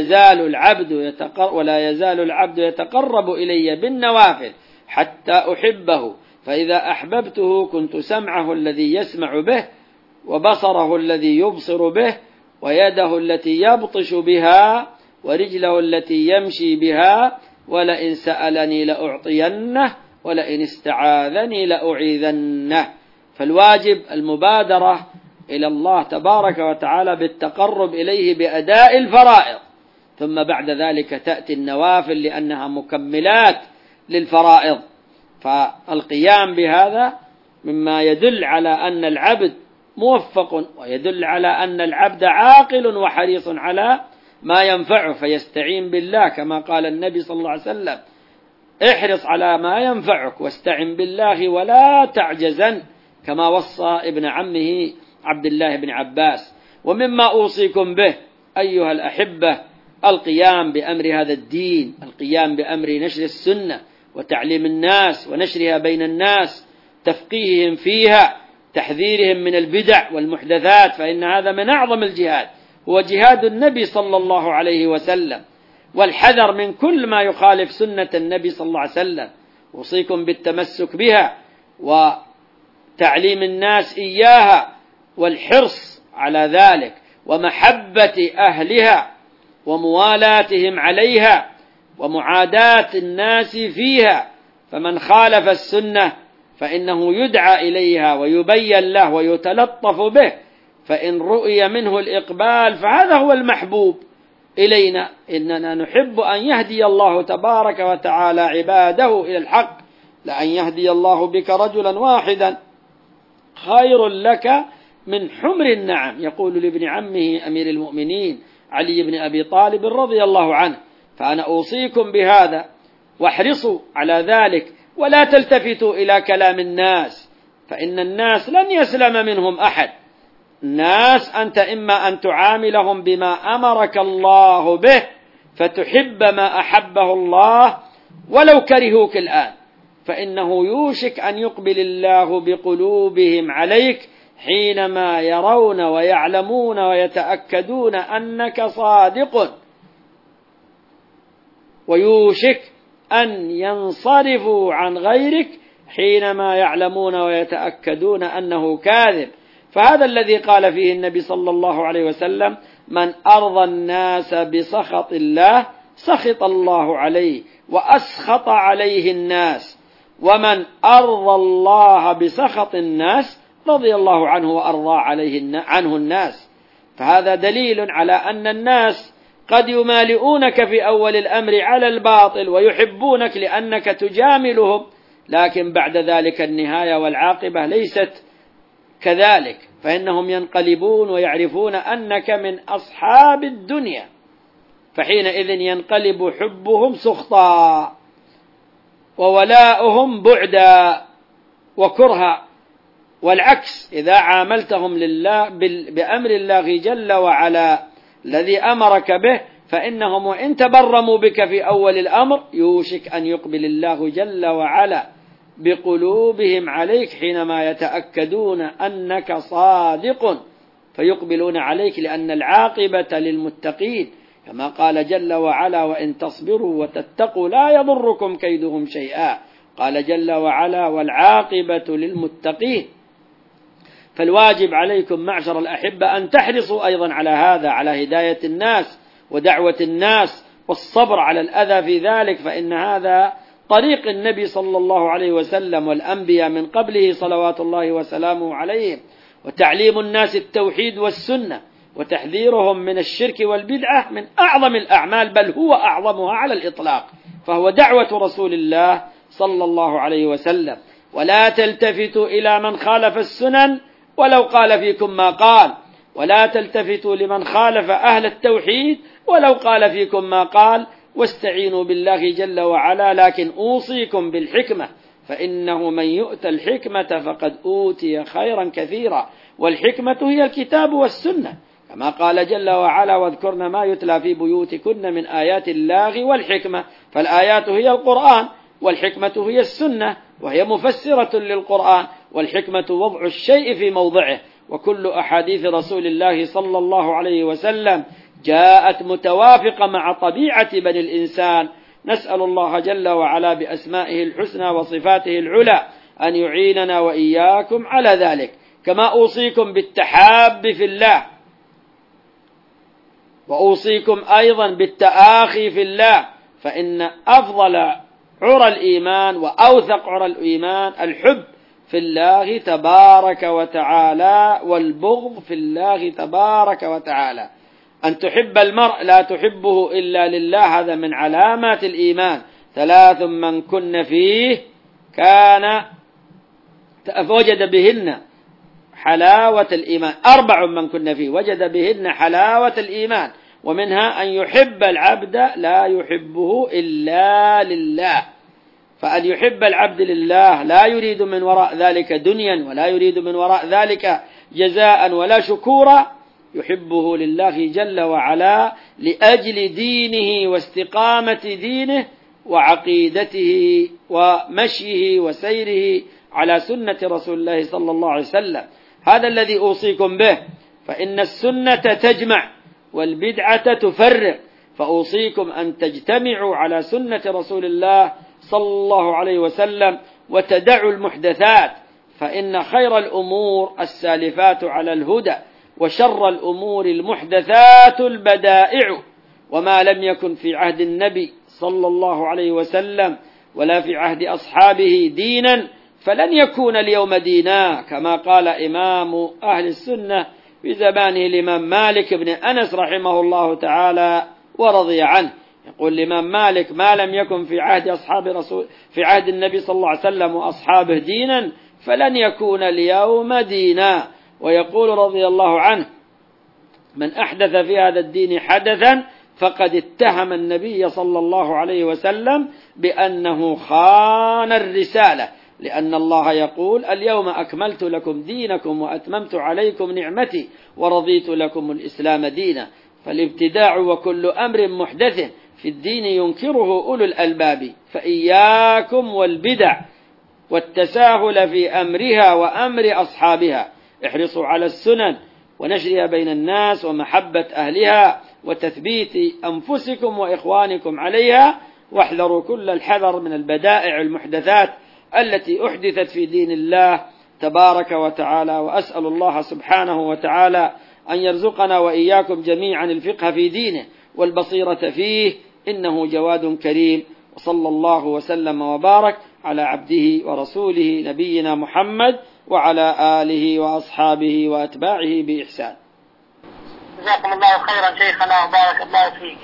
Speaker 2: يزال العبد يتقرب إلي بالنوافل حتى أحبه، فإذا أحببته كنت سمعه الذي يسمع به، وبصره الذي يبصر به، ويده التي يبطش بها، ورجله التي يمشي بها، ولئن سألني لأعطينه، ولئن استعاذني لأعيذنه. فالواجب المبادرة إلى الله تبارك وتعالى بالتقرب إليه بأداء الفرائض، ثم بعد ذلك تأتي النوافل لأنها مكملات للفرائض. فالقيام بهذا مما يدل على أن العبد موفق، ويدل على أن العبد عاقل وحريص على ما ينفعه، فيستعين بالله كما قال النبي صلى الله عليه وسلم: احرص على ما ينفعك واستعن بالله ولا تعجزن، كما وصى ابن عمه عبد الله بن عباس. ومما أوصيكم به أيها الأحبة القيام بأمر هذا الدين، القيام بأمر نشر السنة وتعليم الناس ونشرها بين الناس، تفقيههم فيها، تحذيرهم من البدع والمحدثات، فإن هذا من أعظم الجهاد، هو جهاد النبي صلى الله عليه وسلم، والحذر من كل ما يخالف سنة النبي صلى الله عليه وسلم. أوصيكم بالتمسك بها وتعليم الناس إياها، والحرص على ذلك، ومحبة أهلها وموالاتهم عليها، ومعاداة الناس فيها. فمن خالف السنة فإنه يدعى إليها ويبين له ويتلطف به، فإن رؤي منه الإقبال فهذا هو المحبوب إلينا. إننا نحب أن يهدي الله تبارك وتعالى عباده إلى الحق، لأن يهدي الله بك رجلا واحدا خير لك من حمر النعم، يقول لابن عمه أمير المؤمنين علي بن أبي طالب رضي الله عنه. فأنا أوصيكم بهذا، واحرصوا على ذلك، ولا تلتفتوا إلى كلام الناس، فإن الناس لن يسلم منهم أحد. الناس أنت إما أن تعاملهم بما أمرك الله به فتحب ما أحبه الله ولو كرهوك الآن، فإنه يوشك أن يقبل الله بقلوبهم عليك حينما يرون ويعلمون ويتأكدون أنك صادق، ويوشك أن ينصرفوا عن غيرك حينما يعلمون ويتأكدون أنه كاذب. فهذا الذي قال فيه النبي صلى الله عليه وسلم: من أرضى الناس بسخط الله سخط الله عليه وأسخط عليه الناس، ومن أرضى الله بسخط الناس رضي الله عنه وأرضى عنه الناس. فهذا دليل على أن الناس قد يمالئونك في أول الأمر على الباطل ويحبونك لأنك تجاملهم، لكن بعد ذلك النهاية والعاقبة ليست كذلك، فإنهم ينقلبون ويعرفون أنك من أصحاب الدنيا، فحينئذ ينقلب حبهم سخطا وولاؤهم بعدا وكرها. والعكس إذا عاملتهم لله بأمر الله جل وعلا الذي أمرك به، فإنهم وإن تبرموا بك في أول الأمر يوشك أن يقبل الله جل وعلا بقلوبهم عليك حينما يتأكدون أنك صادق، فيقبلون عليك، لأن العاقبة للمتقين، كما قال جل وعلا: وإن تصبروا وتتقوا لا يضركم كيدهم شيئا. قال جل وعلا: والعاقبة للمتقين. فالواجب عليكم معشر الأحبة أن تحرصوا أيضا على هذا، على هداية الناس ودعوة الناس والصبر على الأذى في ذلك، فإن هذا طريق النبي صلى الله عليه وسلم والأنبياء من قبله صلوات الله وسلامه عليهم، وتعليم الناس التوحيد والسنة وتحذيرهم من الشرك والبدعة من أعظم الأعمال، بل هو أعظمها على الإطلاق، فهو دعوة رسول الله صلى الله عليه وسلم. ولا تلتفتوا إلى من خالف السنن ولو قال فيكم ما قال، ولا تلتفتوا لمن خالف أهل التوحيد ولو قال فيكم ما قال، واستعينوا بالله جل وعلا، لكن أوصيكم بالحكمة، فإنه من يؤت الحكمة فقد أوتي خيرا كثيرا، والحكمة هي الكتاب والسنة، كما قال جل وعلا: واذكرن ما يتلى في بيوتكن من آيات الله والحكمة. فالآيات هي القرآن، والحكمة هي السنة، وهي مفسرة للقرآن، والحكمة وضع الشيء في موضعه. وكل أحاديث رسول الله صلى الله عليه وسلم جاءت متوافقة مع طبيعة بني الإنسان. نسأل الله جل وعلا بأسمائه الحسنى وصفاته العلى أن يعيننا وإياكم على ذلك. كما أوصيكم بالتحاب في الله، وأوصيكم أيضا بالتآخي في الله، فإن أفضل عرى الإيمان وأوثق عرى الإيمان الحب في الله تبارك وتعالى، والبغض في الله تبارك وتعالى. أن تحب المرء لا تحبه إلا لله، هذا من علامات الإيمان. 3 من كن فيه كان وجد بهن حلاوة الإيمان. 4 من كن فيه وجد بهن حلاوة الإيمان، ومنها أن يحب العبد لا يحبه إلا لله. فأن يحب العبد لله لا يريد من وراء ذلك دنيا، ولا يريد من وراء ذلك جزاء ولا شكورا، يحبه لله جل وعلا لأجل دينه واستقامة دينه وعقيدته ومشيه وسيره على سنة رسول الله صلى الله عليه وسلم. هذا الذي أوصيكم به، فإن السنة تجمع والبدعة تفرق، فأوصيكم أن تجتمعوا على سنة رسول الله صلى الله عليه وسلم وتدعوا المحدثات، فإن خير الأمور السالفات على الهدى، وشر الأمور المحدثات البدائع. وما لم يكن في عهد النبي صلى الله عليه وسلم ولا في عهد أصحابه دينا فلن يكون اليوم دينا، كما قال إمام أهل السنة في زمانه الإمام مالك بن أنس رحمه الله تعالى ورضي عنه. يقول الإمام مالك: ما لم يكن في عهد النبي صلى الله عليه وسلم وأصحابه دينا فلن يكون اليوم دينا. ويقول رضي الله عنه: من أحدث في هذا الدين حدثا فقد اتهم النبي صلى الله عليه وسلم بأنه خان الرسالة، لأن الله يقول: اليوم أكملت لكم دينكم وأتممت عليكم نعمتي ورضيت لكم الإسلام دينا. فالابتداع وكل أمر محدث في الدين ينكره أولو الألباب، فإياكم والبدع والتساهل في أمرها وأمر أصحابها. احرصوا على السنن ونشرها بين الناس ومحبة أهلها وتثبيت أنفسكم وإخوانكم عليها، واحذروا كل الحذر من البدائع المحدثات التي أحدثت في دين الله تبارك وتعالى. وأسأل الله سبحانه وتعالى أن يرزقنا وإياكم جميعا الفقه في دينه والبصيرة فيه، إنه جواد كريم. وصلى الله وسلم وبارك على عبده ورسوله نبينا محمد وعلى آله وأصحابه وأتباعه بإحسان.
Speaker 1: جزاكم الله خيرا شيخنا وبارك الله فيك.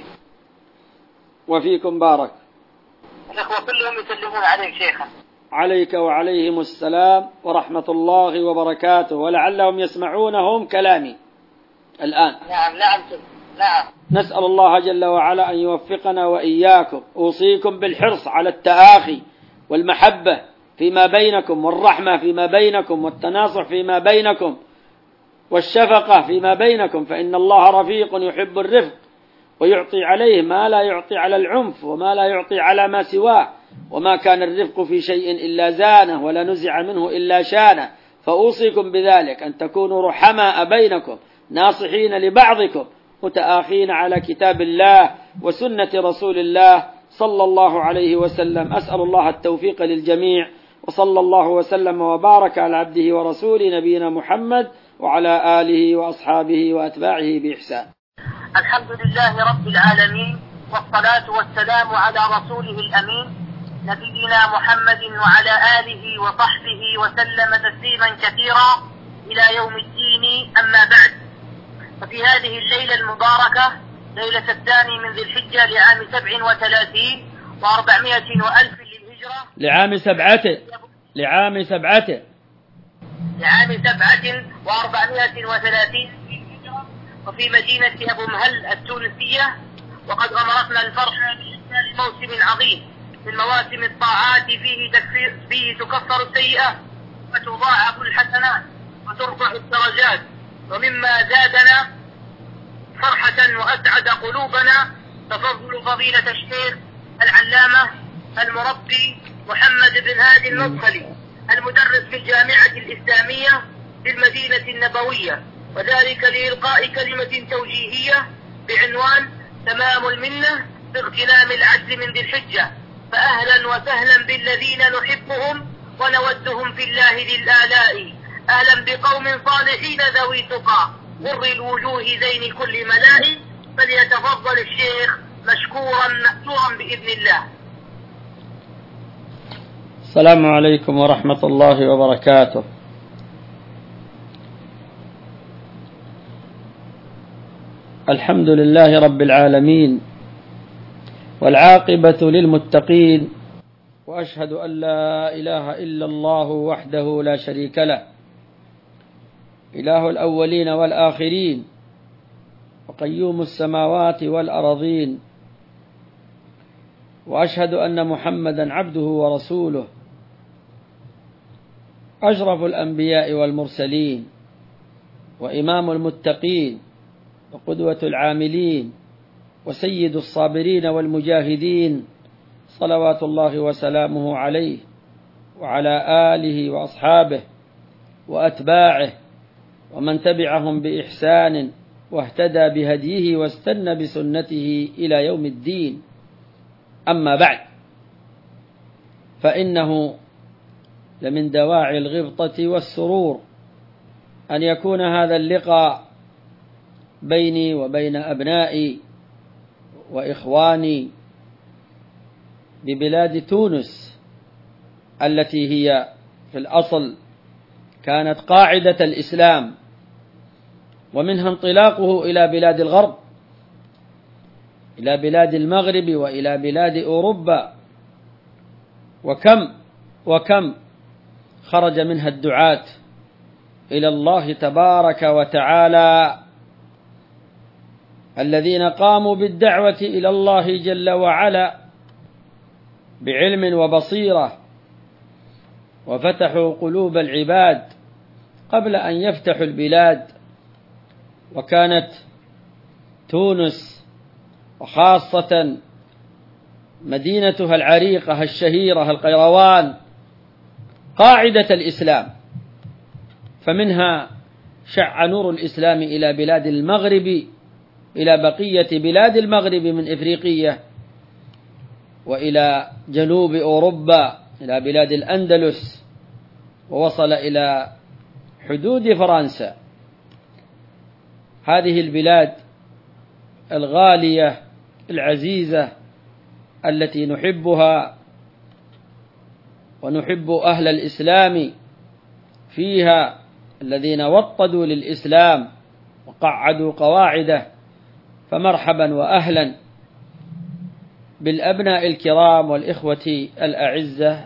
Speaker 2: وفيكم بارك.
Speaker 1: الإخوة كلهم يسلمون عليك شيخنا.
Speaker 2: عليك وعليهم السلام ورحمة الله وبركاته، ولعلهم يسمعونهم كلامي الآن.
Speaker 1: نعم.
Speaker 2: نسأل الله جل وعلا أن يوفقنا وإياكم. أوصيكم بالحرص على التآخي والمحبة فيما بينكم، والرحمة فيما بينكم، والتناصح فيما بينكم، والشفقة فيما بينكم، فإن الله رفيق يحب الرفق، ويعطي عليه ما لا يعطي على العنف وما لا يعطي على ما سواه. وما كان الرفق في شيء إلا زانه، ولا نزع منه إلا شانه. فأوصيكم بذلك أن تكونوا رحماء بينكم، ناصحين لبعضكم، متآخين على كتاب الله وسنة رسول الله صلى الله عليه وسلم. أسأل الله التوفيق للجميع، وصلى الله وسلم وبارك على عبده ورسوله نبينا محمد وعلى آله وأصحابه وأتباعه بإحسان.
Speaker 1: الحمد لله رب العالمين، والصلاة والسلام على رسوله الأمين نبينا محمد وعلى آله وصحبه وسلم تسليما كثيرا إلى يوم الدين. أما بعد، ففي هذه الليلة المباركة، ليلة 2 من ذي الحجة لعام 37 و400 وألف للهجرة، لعام 430 وفي مدينة أبو مهل التونسية، وقد غمرتنا الفرح بإنزال موسم عظيم من مواسم الطاعات فيه تكفر السيئات وتضاعف الحسنات وترفع الدرجات. ومما زادنا فرحة وأسعد قلوبنا تفضل فضيلة الشيخ العلامة المربي محمد بن هادي المدخلي المدرس في الجامعة الإسلامية بالمدينة النبوية، وذلك لإلقاء كلمة توجيهية بعنوان تمام المنة باغتنام العجز من ذي الحجة. فأهلا وسهلا بالذين نحبهم ونودهم في الله ذي الآلاء، أهلا بقوم صالحين ذوي تقى غر الوجوه زين كل ملاء. فليتفضل الشيخ مشكورا مأجورا بإذن الله.
Speaker 2: السلام عليكم ورحمة الله وبركاته. الحمد لله رب العالمين، والعاقبة للمتقين، وأشهد أن لا إله إلا الله وحده لا شريك له، إله الأولين والآخرين، وقيوم السماوات والأرضين، وأشهد أن محمدا عبده ورسوله، أشرف الأنبياء والمرسلين، وإمام المتقين، وقدوة العاملين، وسيد الصابرين والمجاهدين، صلوات الله وسلامه عليه وعلى آله وأصحابه وأتباعه ومن تبعهم بإحسان واهتدى بهديه واستنى بسنته إلى يوم الدين. أما بعد، فإنه لمن دواعي الغبطة والسرور أن يكون هذا اللقاء بيني وبين أبنائي وإخواني ببلاد تونس، التي هي في الأصل كانت قاعدة الإسلام، ومنها انطلاقه إلى بلاد الغرب، إلى بلاد المغرب وإلى بلاد أوروبا. وكم خرج منها الدعاة إلى الله تبارك وتعالى، الذين قاموا بالدعوة إلى الله جل وعلا بعلم وبصيرة، وفتحوا قلوب العباد قبل أن يفتحوا البلاد. وكانت تونس وخاصة مدينتها العريقة الشهيرة القيروان قاعدة الإسلام، فمنها شع نور الإسلام إلى بلاد المغرب، إلى بقية بلاد المغرب من إفريقيا، وإلى جنوب أوروبا، إلى بلاد الأندلس، ووصل إلى حدود فرنسا. هذه البلاد الغالية العزيزة التي نحبها ونحب أهل الإسلام فيها، الذين وطدوا للإسلام وقعدوا قواعده. فمرحبا وأهلا بالأبناء الكرام والإخوة الأعزة،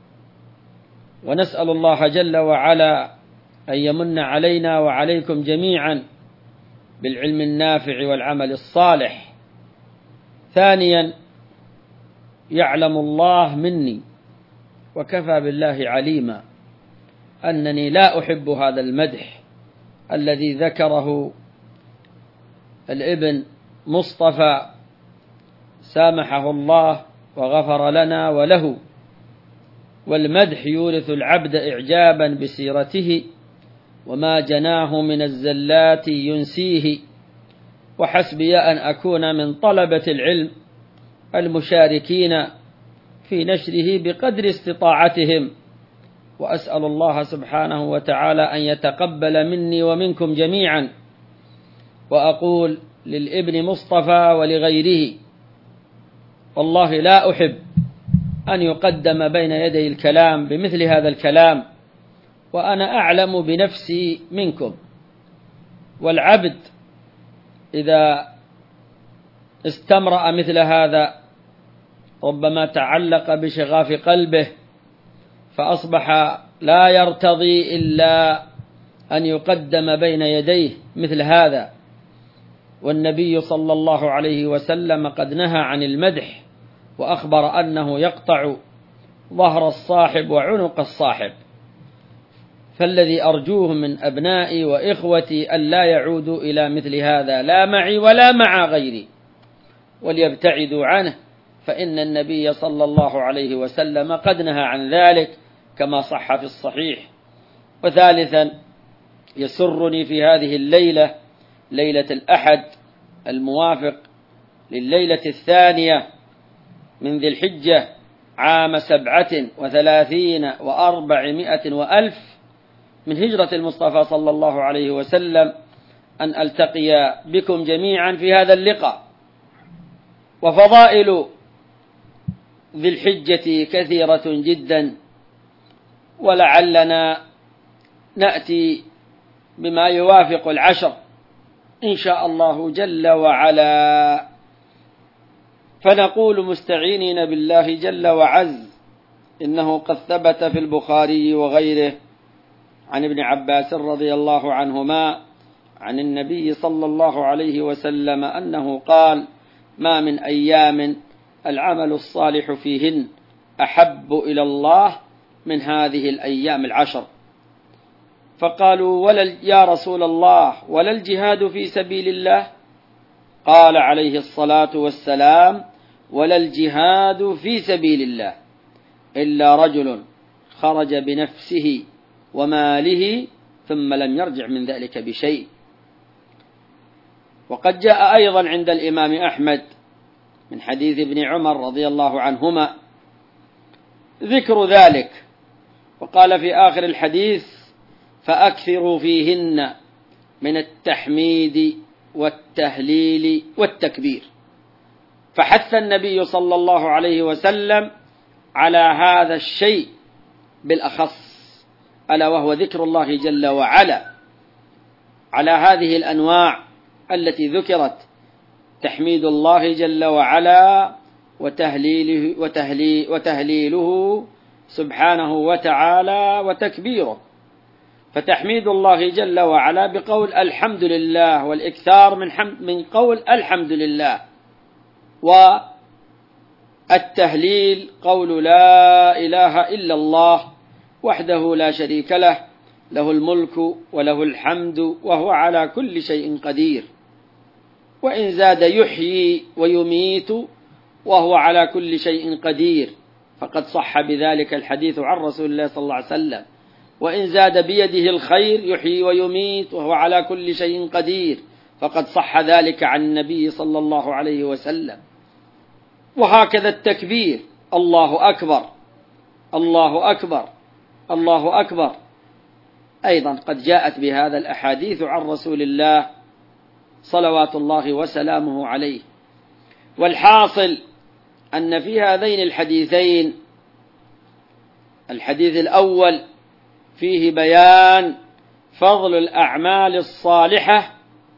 Speaker 2: ونسأل الله جل وعلا أن يمن علينا وعليكم جميعا بالعلم النافع والعمل الصالح. ثانيا، يعلم الله مني وكفى بالله عليما أنني لا أحب هذا المدح الذي ذكره الابن مصطفى سامحه الله وغفر لنا وله. والمدح يورث العبد إعجابا بسيرته، وما جناه من الزلات ينسيه. وحسبي أن أكون من طلبة العلم المشاركين في نشره بقدر استطاعتهم، وأسأل الله سبحانه وتعالى أن يتقبل مني ومنكم جميعا. وأقول للابن مصطفى ولغيره: والله لا أحب أن يقدم بين يدي الكلام بمثل هذا الكلام، وأنا أعلم بنفسي منكم. والعبد إذا استمرأ مثل هذا ربما تعلق بشغاف قلبه فأصبح لا يرتضي إلا أن يقدم بين يديه مثل هذا. والنبي صلى الله عليه وسلم قد نهى عن المدح، وأخبر أنه يقطع ظهر الصاحب وعنق الصاحب. فالذي أرجوه من أبنائي وإخوتي أن لا يعودوا إلى مثل هذا، لا معي ولا مع غيري، وليبتعدوا عنه، فإن النبي صلى الله عليه وسلم قد نهى عن ذلك كما صح في الصحيح. وثالثا، يسرني في هذه الليلة، ليلة الأحد الموافق لليلة 2 من ذي الحجة عام 37 و400 وألف من هجرة المصطفى صلى الله عليه وسلم، أن ألتقي بكم جميعا في هذا اللقاء. وفضائل ذي الحجة كثيرة جدا، ولعلنا نأتي بما يوافق 10 إن شاء الله جل وعلا. فنقول مستعينين بالله جل وعز: إنه قد ثبت في البخاري وغيره عن ابن عباس رضي الله عنهما عن النبي صلى الله عليه وسلم أنه قال: ما من أيام العمل الصالح فيهن أحب إلى الله من هذه الأيام 10. فقالوا: يا رسول الله، ولا الجهاد في سبيل الله؟ قال عليه الصلاة والسلام: ولا الجهاد في سبيل الله إلا رجل خرج بنفسه وماله ثم لم يرجع من ذلك بشيء. وقد جاء أيضا عند الإمام أحمد من حديث ابن عمر رضي الله عنهما ذكر ذلك، وقال في آخر الحديث: فأكثروا فيهن من التحميد والتهليل والتكبير. فحث النبي صلى الله عليه وسلم على هذا الشيء بالأخص، ألا وهو ذكر الله جل وعلا على هذه الأنواع التي ذكرت: تحميد الله جل وعلا وتهليله سبحانه وتعالى وتكبيره. فتحميد الله جل وعلا بقول الحمد لله، والإكثار من قول الحمد لله. والتهليل قول لا إله إلا الله وحده لا شريك له، له الملك وله الحمد وهو على كل شيء قدير. وإن زاد يحيي ويميت وهو على كل شيء قدير، فقد صح بذلك الحديث عن رسول الله صلى الله عليه وسلم. وإن زاد بيده الخير يحيي ويميت وهو على كل شيء قدير، فقد صح ذلك عن النبي صلى الله عليه وسلم. وهكذا التكبير: الله أكبر الله أكبر الله أكبر، أيضا قد جاءت بهذا الأحاديث عن رسول الله صلوات الله وسلامه عليه. والحاصل أن في هذين الحديثين، الحديث الأول فيه بيان فضل الأعمال الصالحة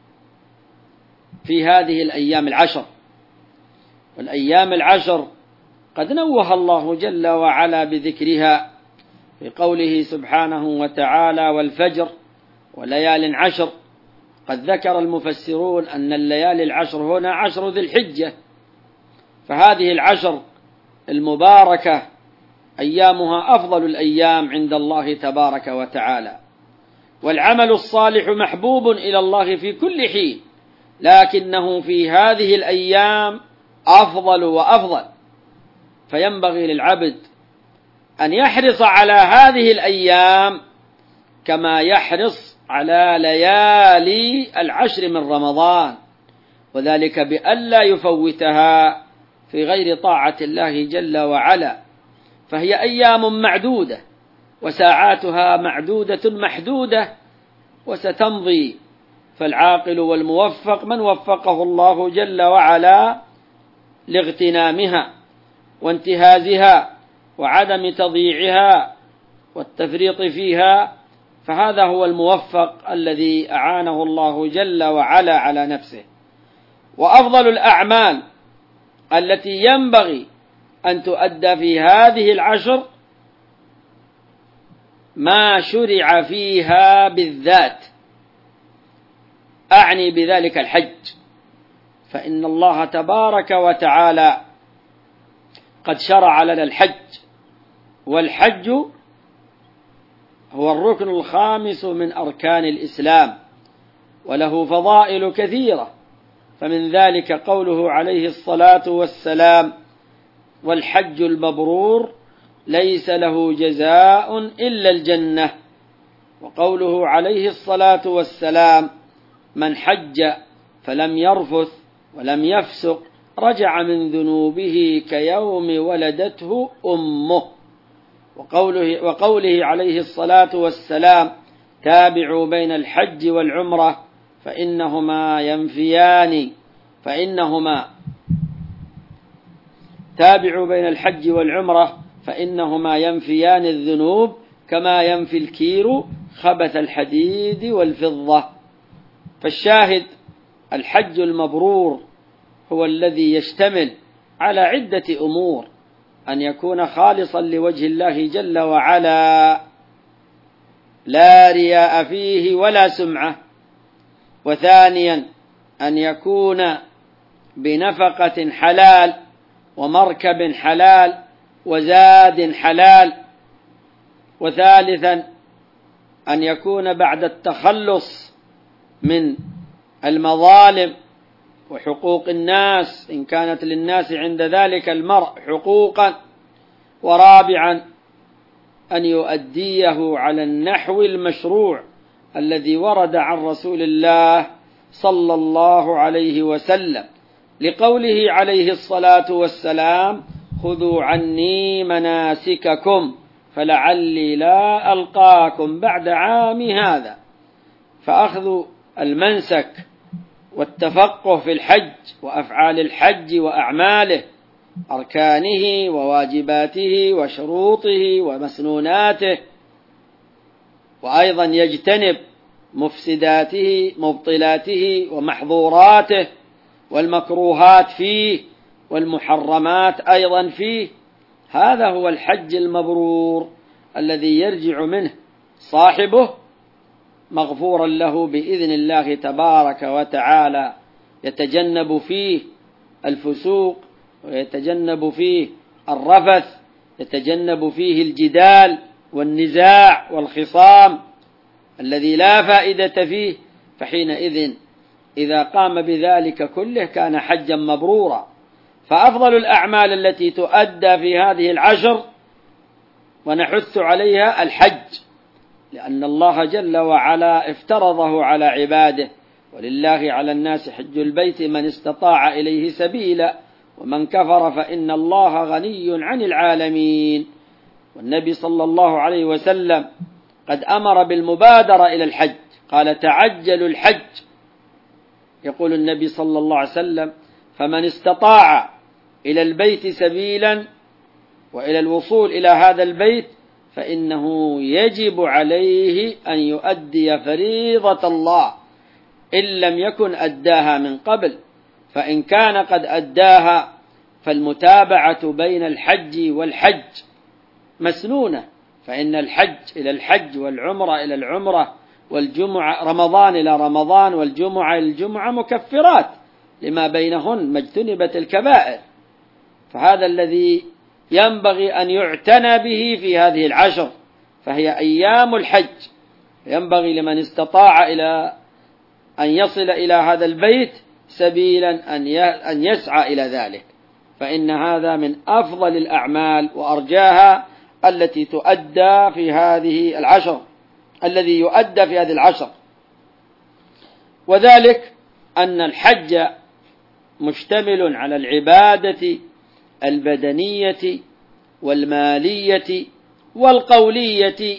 Speaker 2: في هذه الأيام 10، والأيام 10 قد نوه الله جل وعلا بذكرها في قوله سبحانه وتعالى: والفجر وليال 10. قد ذكر المفسرون أن الليالي 10 هنا 10 ذي الحجة، فهذه 10 المباركة أيامها أفضل الأيام عند الله تبارك وتعالى. والعمل الصالح محبوب إلى الله في كل حين، لكنه في هذه الأيام أفضل وأفضل. فينبغي للعبد أن يحرص على هذه الأيام كما يحرص على ليالي 10 من رمضان، وذلك بألا يفوتها في غير طاعة الله جل وعلا. فهي أيام معدودة وساعاتها معدودة محدودة وستمضي. فالعاقل والموفق من وفقه الله جل وعلا لاغتنامها وانتهازها وعدم تضييعها والتفريط فيها، فهذا هو الموفق الذي أعانه الله جل وعلا على نفسه. وأفضل الأعمال التي ينبغي أن تؤدى في هذه 10 ما شرع فيها بالذات، أعني بذلك الحج، فإن الله تبارك وتعالى قد شرع لنا الحج، والحج هو الركن الخامس من أركان الإسلام، وله فضائل كثيرة، فمن ذلك قوله عليه الصلاة والسلام: والحج المبرور ليس له جزاء إلا الجنة. وقوله عليه الصلاة والسلام: من حج فلم يرفث ولم يفسق رجع من ذنوبه كيوم ولدته أمه. وقوله عليه الصلاة والسلام: تابعوا بين الحج والعمرة فإنهما ينفيان الذنوب كما ينفي الكير خبث الحديد والفضة. فالشاهد: الحج المبرور هو الذي يشتمل على عدة أمور: أن يكون خالصا لوجه الله جل وعلا لا رياء فيه ولا سمعة، وثانيا أن يكون بنفقة حلال ومركب حلال وزاد حلال، وثالثا أن يكون بعد التخلص من المظالم وحقوق الناس إن كانت للناس عند ذلك المرء حقوقا، ورابعا أن يؤديه على النحو المشروع الذي ورد عن رسول الله صلى الله عليه وسلم، لقوله عليه الصلاة والسلام: خذوا عني مناسككم فلعلي لا ألقاكم بعد عام هذا. فأخذ المنسك والتفقه في الحج وأفعال الحج وأعماله، أركانه وواجباته وشروطه ومسنوناته، وأيضا يجتنب مفسداته مبطلاته ومحظوراته والمكروهات فيه والمحرمات أيضا فيه. هذا هو الحج المبرور الذي يرجع منه صاحبه مغفورا له بإذن الله تبارك وتعالى، يتجنب فيه الفسوق ويتجنب فيه الرفث، يتجنب فيه الجدال والنزاع والخصام الذي لا فائدة فيه، فحينئذ إذا قام بذلك كله كان حجا مبرورا. فأفضل الأعمال التي تؤدى في هذه العشر ونحث عليها الحج، لأن الله جل وعلا افترضه على عباده: ولله على الناس حج البيت من استطاع إليه سبيلا ومن كفر فإن الله غني عن العالمين. والنبي صلى الله عليه وسلم قد أمر بالمبادرة إلى الحج، قال: تعجلوا الحج. يقول النبي صلى الله عليه وسلم: فمن استطاع إلى البيت سبيلا وإلى الوصول إلى هذا البيت فإنه يجب عليه أن يؤدي فريضة الله إن لم يكن أداها من قبل، فإن كان قد أداها فالمتابعة بين الحج والحج مسنونة، فإن الحج إلى الحج والعمرة إلى العمرة والجمعة رمضان إلى رمضان والجمعة إلى الجمعة مكفرات لما بينهن ما اجتنبت الكبائر. فهذا الذي ينبغي أن يعتنى به في هذه العشر، فهي أيام الحج. ينبغي لمن استطاع إلى أن يصل إلى هذا البيت سبيلا أن يسعى إلى ذلك، فإن هذا من أفضل الأعمال وأرجاها التي تؤدى في هذه العشر، الذي يؤدى في هذه العشر. وذلك أن الحج مشتمل على العبادة البدنية والمالية والقولية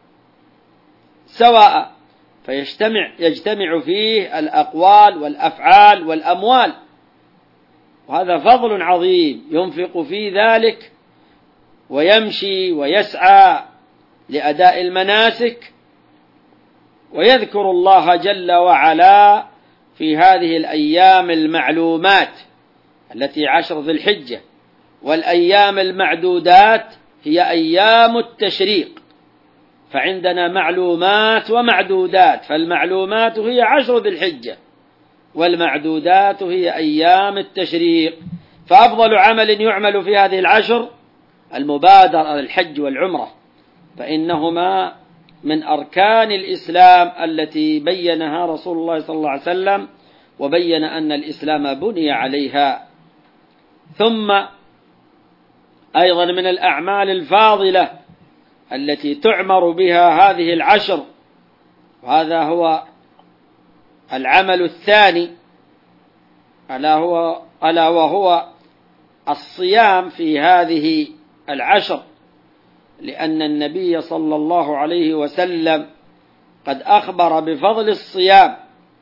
Speaker 2: سواء، فيجتمع فيه الأقوال والأفعال والأموال، وهذا فضل عظيم ينفق في ذلك ويمشي ويسعى لأداء المناسك ويذكر الله جل وعلا في هذه الأيام المعلومات التي 10 ذي الحجة. والأيام المعدودات هي أيام التشريق، فعندنا معلومات ومعدودات، فالمعلومات هي 10 ذي الحجة، والمعدودات هي أيام التشريق. فأفضل عمل يعمل في هذه العشر المبادرة الحج والعمرة، فإنهما من أركان الإسلام التي بينها رسول الله صلى الله عليه وسلم، وبين أن الإسلام بني عليها. ثم أيضا من الأعمال الفاضلة التي تعمر بها هذه العشر، وهذا هو العمل الثاني، ألا وهو الصيام في هذه العشر، لأن النبي صلى الله عليه وسلم قد أخبر بفضل الصيام،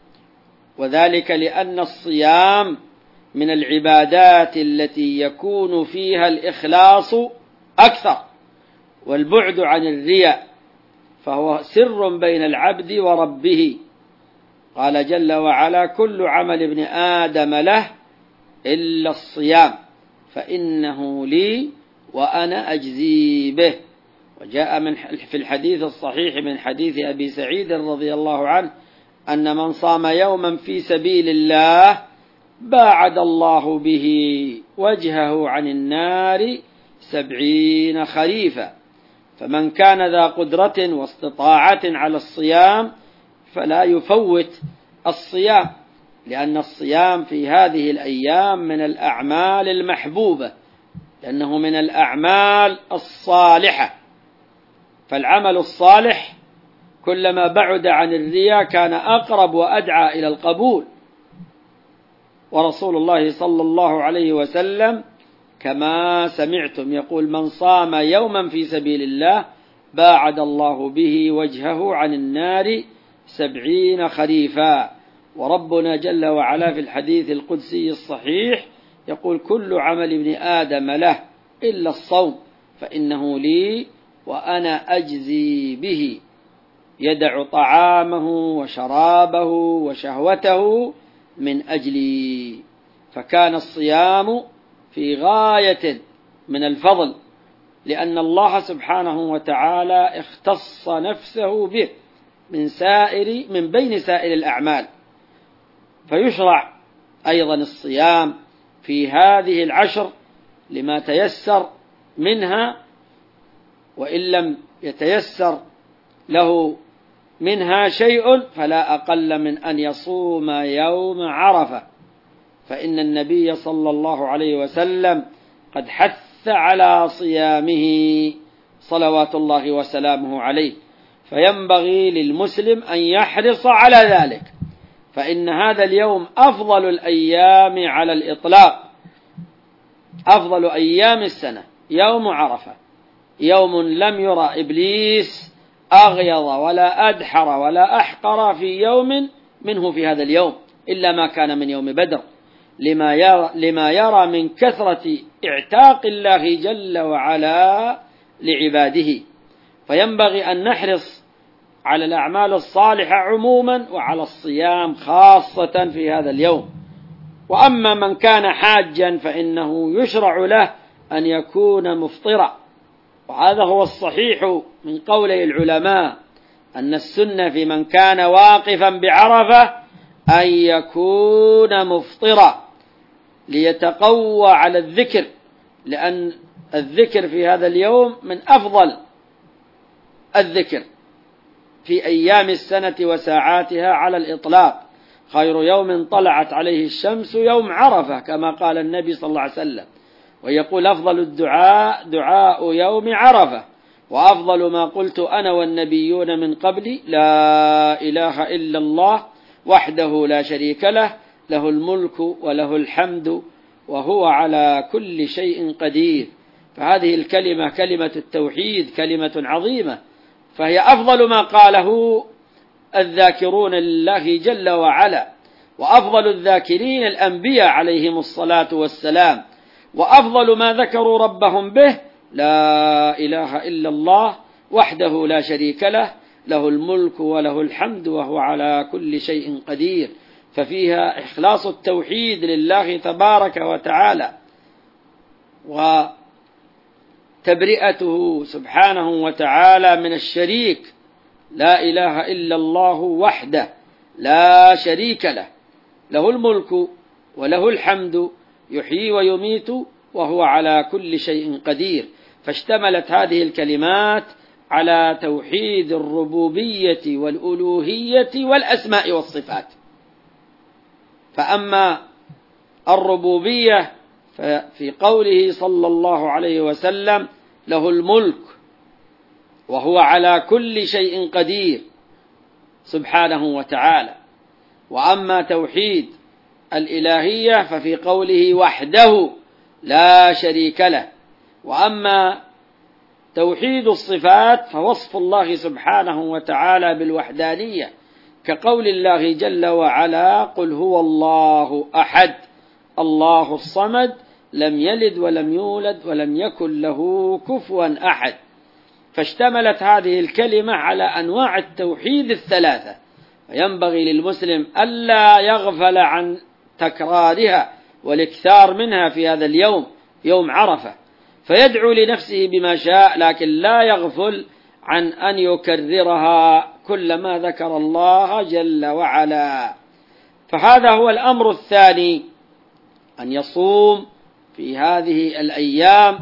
Speaker 2: وذلك لأن الصيام من العبادات التي يكون فيها الإخلاص أكثر والبعد عن الرياء، فهو سر بين العبد وربه. قال جل وعلا: كل عمل ابن آدم له إلا الصيام فإنه لي وأنا أجزي به. وجاء في الحديث الصحيح من حديث أبي سعيد رضي الله عنه أن من صام يوما في سبيل الله باعد الله به وجهه عن النار 70 خريفا. فمن كان ذا قدرة واستطاعة على الصيام فلا يفوت الصيام، لأن الصيام في هذه الأيام من الأعمال المحبوبة، لأنه من الأعمال الصالحة. فالعمل الصالح كلما بعد عن الرياء كان أقرب وأدعى إلى القبول. ورسول الله صلى الله عليه وسلم كما سمعتم يقول: من صام يوما في سبيل الله باعد الله به وجهه عن النار 70 خريفا. وربنا جل وعلا في الحديث القدسي الصحيح يقول: كل عمل ابن آدم له إلا الصوم فإنه لي وأنا أجزي به. يدع طعامه وشرابه وشهوته من أجلي. فكان الصيام في غاية من الفضل، لأن الله سبحانه وتعالى اختص نفسه به من بين سائر الأعمال. فيشرع أيضا الصيام في هذه العشر لما تيسر منها، وإن لم يتيسر له منها شيء فلا أقل من أن يصوم يوم عرفة، فإن النبي صلى الله عليه وسلم قد حث على صيامه صلوات الله وسلامه عليه، فينبغي للمسلم أن يحرص على ذلك، فإن هذا اليوم أفضل الأيام على الإطلاق، أفضل أيام السنة يوم عرفة، يوم لم يرى إبليس أغيظ ولا أدحر ولا أحقر في يوم منه في هذا اليوم إلا ما كان من يوم بدر، لما يرى من كثرة اعتاق الله جل وعلا لعباده. فينبغي أن نحرص على الأعمال الصالحة عموما وعلى الصيام خاصة في هذا اليوم. وأما من كان حاجا فإنه يشرع له أن يكون مفطرا، وهذا هو الصحيح من قولي العلماء أن السنة في من كان واقفا بعرفة أن يكون مفطرا ليتقوى على الذكر، لأن الذكر في هذا اليوم من أفضل الذكر في أيام السنة وساعاتها على الإطلاق. خير يوم طلعت عليه الشمس يوم عرفة كما قال النبي صلى الله عليه وسلم، ويقول: أفضل الدعاء دعاء يوم عرفة، وأفضل ما قلت أنا والنبيون من قبلي لا إله إلا الله وحده لا شريك له، له الملك وله الحمد وهو على كل شيء قدير. فهذه الكلمة كلمة التوحيد كلمة عظيمة، فهي أفضل ما قاله الذاكرون لله جل وعلا، وأفضل الذاكرين الأنبياء عليهم الصلاة والسلام، وأفضل ما ذكروا ربهم به لا إله إلا الله وحده لا شريك له، له الملك وله الحمد وهو على كل شيء قدير. ففيها إخلاص التوحيد لله تبارك وتعالى. تبرئته سبحانه وتعالى من الشريك. لا إله إلا الله وحده لا شريك له، له الملك وله الحمد، يحيي ويميت وهو على كل شيء قدير. فاشتملت هذه الكلمات على توحيد الربوبية والألوهية والأسماء والصفات. فأما الربوبية ففي قوله صلى الله عليه وسلم له الملك وهو على كل شيء قدير سبحانه وتعالى. وأما توحيد الإلهية ففي قوله وحده لا شريك له. وأما توحيد الصفات فوصف الله سبحانه وتعالى بالوحدانية، كقول الله جل وعلا قل هو الله أحد الله الصمد لم يلد ولم يولد ولم يكن له كفوا أحد. فاشتملت هذه الكلمة على أنواع التوحيد الثلاثة، فينبغي للمسلم ألا يغفل عن تكرارها والاكثار منها في هذا اليوم، يوم عرفة، فيدعو لنفسه بما شاء، لكن لا يغفل عن أن يكررها كلما ذكر الله جل وعلا. فهذا هو الأمر الثاني، أن يصوم في هذه الأيام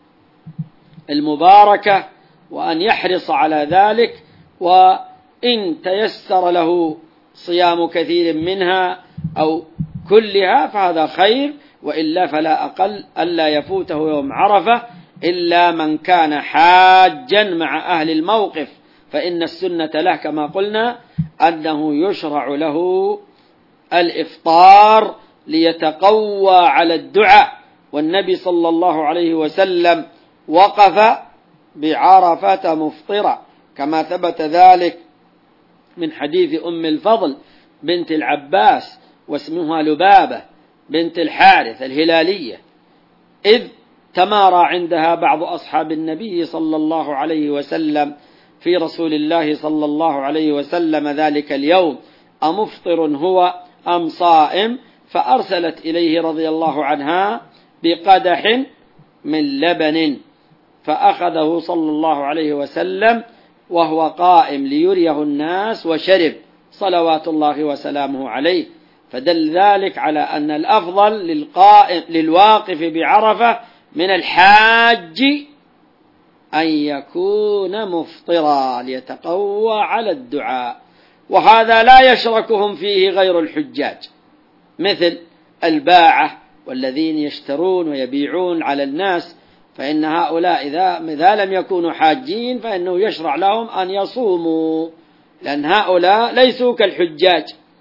Speaker 2: المباركة وأن يحرص على ذلك، وإن تيسر له صيام كثير منها أو كلها فهذا خير، وإلا فلا أقل ألا يفوته يوم عرفة إلا من كان حاجا مع أهل الموقف، فإن السنة له كما قلنا أنه يشرع له الإفطار ليتقوى على الدعاء. والنبي صلى الله عليه وسلم وقف بعرفة مفطرة كما ثبت ذلك من حديث أم الفضل بنت العباس واسمها لبابة بنت الحارث الهلالية، إذ تمارى عندها بعض أصحاب النبي صلى الله عليه وسلم في رسول الله صلى الله عليه وسلم ذلك اليوم أمفطر هو أم صائم، فأرسلت إليه رضي الله عنها بقدح من لبن فأخذه صلى الله عليه وسلم وهو قائم ليريه الناس وشرب صلوات الله وسلامه عليه. فدل ذلك على أن الأفضل للواقف بعرفة من الحاج أن يكون مفطرا ليتقوى على الدعاء، وهذا لا يشركهم فيه غير الحجاج مثل الباعة والذين يشترون ويبيعون على الناس، فإن هؤلاء إذا لم يكونوا حاجين فإنه يشرع لهم أن يصوموا، لأن هؤلاء ليسوا كالحجاج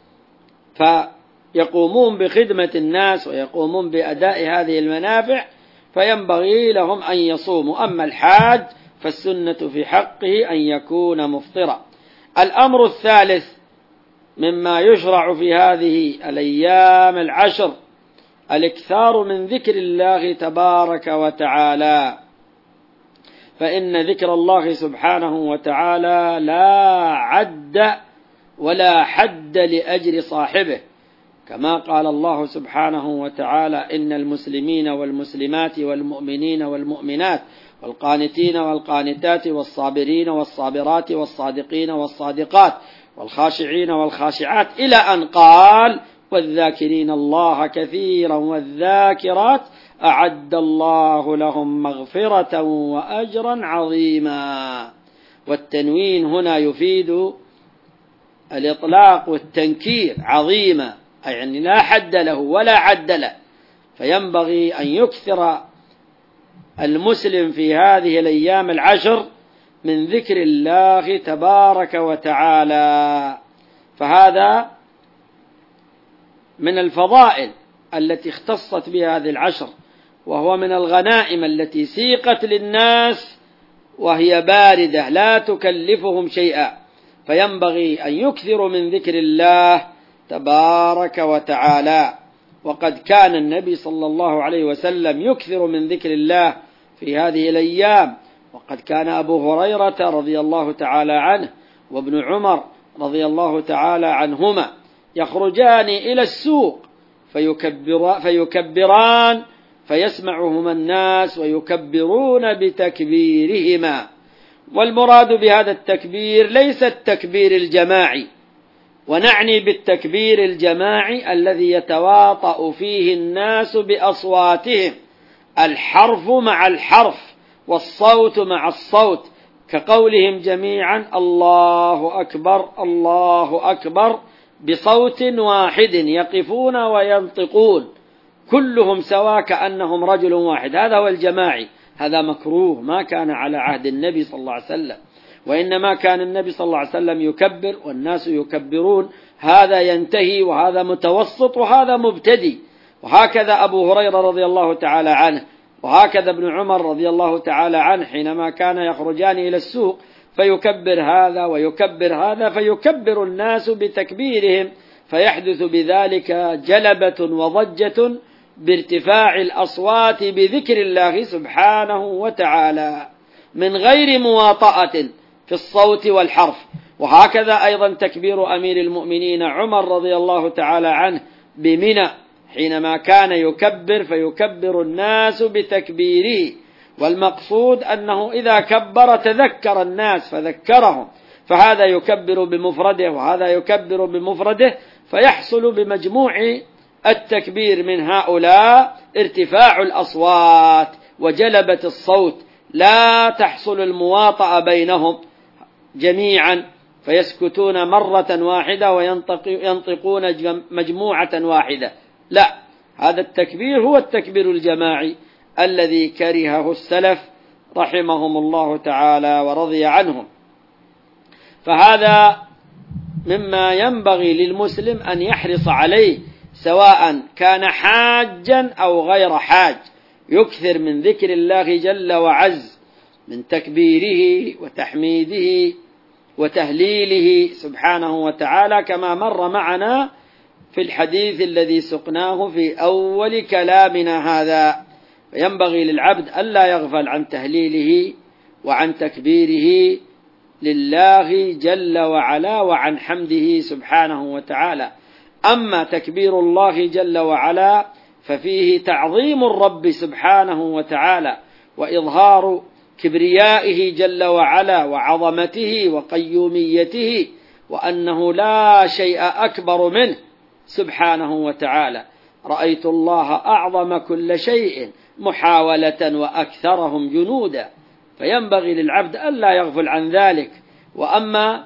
Speaker 2: فيقومون بخدمة الناس ويقومون بأداء هذه المنافع، فينبغي لهم أن يصوموا. أما الحاج فالسنة في حقه أن يكون مفطرا. الأمر الثالث مما يشرع في هذه الأيام العشر الإكثار من ذكر الله تبارك وتعالى، فإن ذكر الله سبحانه وتعالى لا عد ولا حد لأجر صاحبه، كما قال الله سبحانه وتعالى إن المسلمين والمسلمات والمؤمنين والمؤمنات والقانتين والقانتات والصابرين والصابرات والصادقين والصادقات والخاشعين والخاشعات إلى أن قال والذاكرين الله كثيرا والذاكرات أعد الله لهم مغفرة وأجرا عظيما. والتنوين هنا يفيد الإطلاق والتنكير عظيما، يعني لا حد له ولا عد له، فينبغي أن يكثر المسلم في هذه الأيام العشر من ذكر الله تبارك وتعالى. فهذا من الفضائل التي اختصت بها هذه العشر، وهو من الغنائم التي سيقت للناس وهي باردة لا تكلفهم شيئا، فينبغي أن يكثروا من ذكر الله تبارك وتعالى. وقد كان النبي صلى الله عليه وسلم يكثر من ذكر الله في هذه الأيام، وقد كان أبو هريرة رضي الله تعالى عنه وابن عمر رضي الله تعالى عنهما يخرجان إلى السوق فيكبران فيسمعهما الناس ويكبرون بتكبيرهما. والمراد بهذا التكبير ليس التكبير الجماعي، ونعني بالتكبير الجماعي الذي يتواطأ فيه الناس بأصواتهم، الحرف مع الحرف والصوت مع الصوت، كقولهم جميعا الله أكبر الله أكبر بصوت واحد، يقفون وينطقون كلهم سواء كأنهم رجل واحد. هذا هو الجماعي، هذا مكروه، ما كان على عهد النبي صلى الله عليه وسلم، وإنما كان النبي صلى الله عليه وسلم يكبر والناس يكبرون، هذا ينتهي وهذا متوسط وهذا مبتدي. وهكذا أبو هريرة رضي الله تعالى عنه، وهكذا ابن عمر رضي الله تعالى عنه حينما كان يخرجان إلى السوق فيكبر هذا ويكبر هذا، فيكبر الناس بتكبيرهم، فيحدث بذلك جلبة وضجة بارتفاع الأصوات بذكر الله سبحانه وتعالى من غير مواطأة في الصوت والحرف. وهكذا أيضا تكبير أمير المؤمنين عمر رضي الله تعالى عنه بمنى حينما كان يكبر، فيكبر الناس بتكبيره، والمقصود أنه إذا كبر تذكر الناس فذكرهم، فهذا يكبر بمفرده وهذا يكبر بمفرده، فيحصل بمجموع التكبير من هؤلاء ارتفاع الأصوات وجلبة الصوت، لا تحصل المواطأة بينهم جميعا فيسكتون مرة واحدة وينطقون مجموعة واحدة. لا، هذا التكبير هو التكبير الجماعي الذي كرهه السلف رحمهم الله تعالى ورضي عنهم. فهذا مما ينبغي للمسلم أن يحرص عليه سواء كان حاجا أو غير حاج، يكثر من ذكر الله جل وعز، من تكبيره وتحميده وتهليله سبحانه وتعالى، كما مر معنا في الحديث الذي سقناه في أول كلامنا هذا. فينبغي للعبد ألا يغفل عن تهليله وعن تكبيره لله جل وعلا وعن حمده سبحانه وتعالى. أما تكبير الله جل وعلا ففيه تعظيم الرب سبحانه وتعالى وإظهار كبريائه جل وعلا وعظمته وقيوميته، وأنه لا شيء أكبر منه سبحانه وتعالى. رأيت الله أعظم كل شيء محاولة وأكثرهم جنودا، فينبغي للعبد ألا يغفل عن ذلك. وأما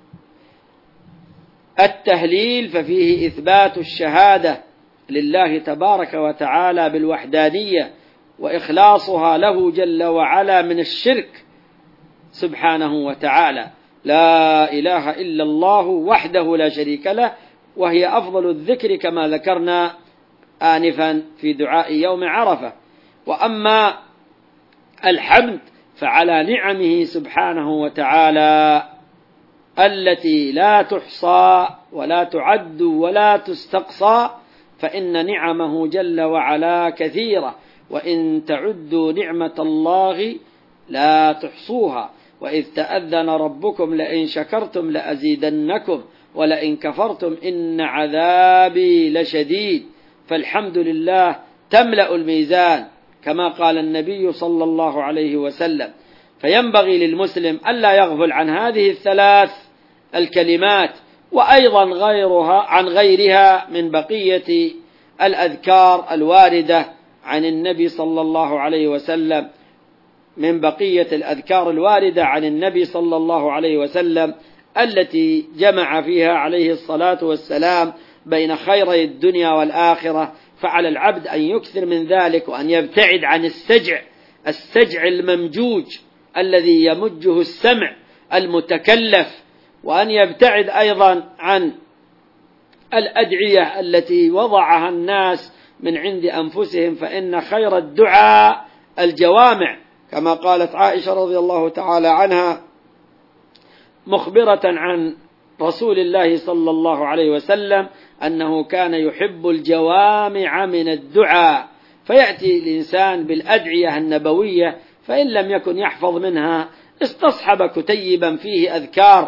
Speaker 2: التهليل ففيه إثبات الشهادة لله تبارك وتعالى بالوحدانية وإخلاصها له جل وعلا من الشرك سبحانه وتعالى. لا إله إلا الله وحده لا شريك له، وهي أفضل الذكر كما ذكرنا آنفا في دعاء يوم عرفة. وأما الحمد فعلى نعمه سبحانه وتعالى التي لا تحصى ولا تعد ولا تستقصى، فإن نعمه جل وعلا كثيرة، وإن تعدوا نعمة الله لا تحصوها، وإذ تأذن ربكم لئن شكرتم لأزيدنكم ولئن كفرتم إن عذابي لشديد. فالحمد لله تملأ الميزان كما قال النبي صلى الله عليه وسلم. فينبغي للمسلم ألا يغفل عن هذه الثلاث الكلمات، وأيضا عن غيرها من بقية الأذكار الواردة عن النبي صلى الله عليه وسلم، من بقية الأذكار الواردة عن النبي صلى الله عليه وسلم التي جمع فيها عليه الصلاة والسلام بين خيري الدنيا والآخرة. فعلى العبد أن يكثر من ذلك، وأن يبتعد عن السجع الممجوج الذي يمجه السمع المتكلف، وأن يبتعد أيضا عن الأدعية التي وضعها الناس من عند أنفسهم، فإن خير الدعاء الجوامع، كما قالت عائشة رضي الله تعالى عنها مخبرة عن رسول الله صلى الله عليه وسلم أنه كان يحب الجوامع من الدعاء، فيأتي الإنسان بالأدعية النبوية، فإن لم يكن يحفظ منها استصحب كتيبا فيه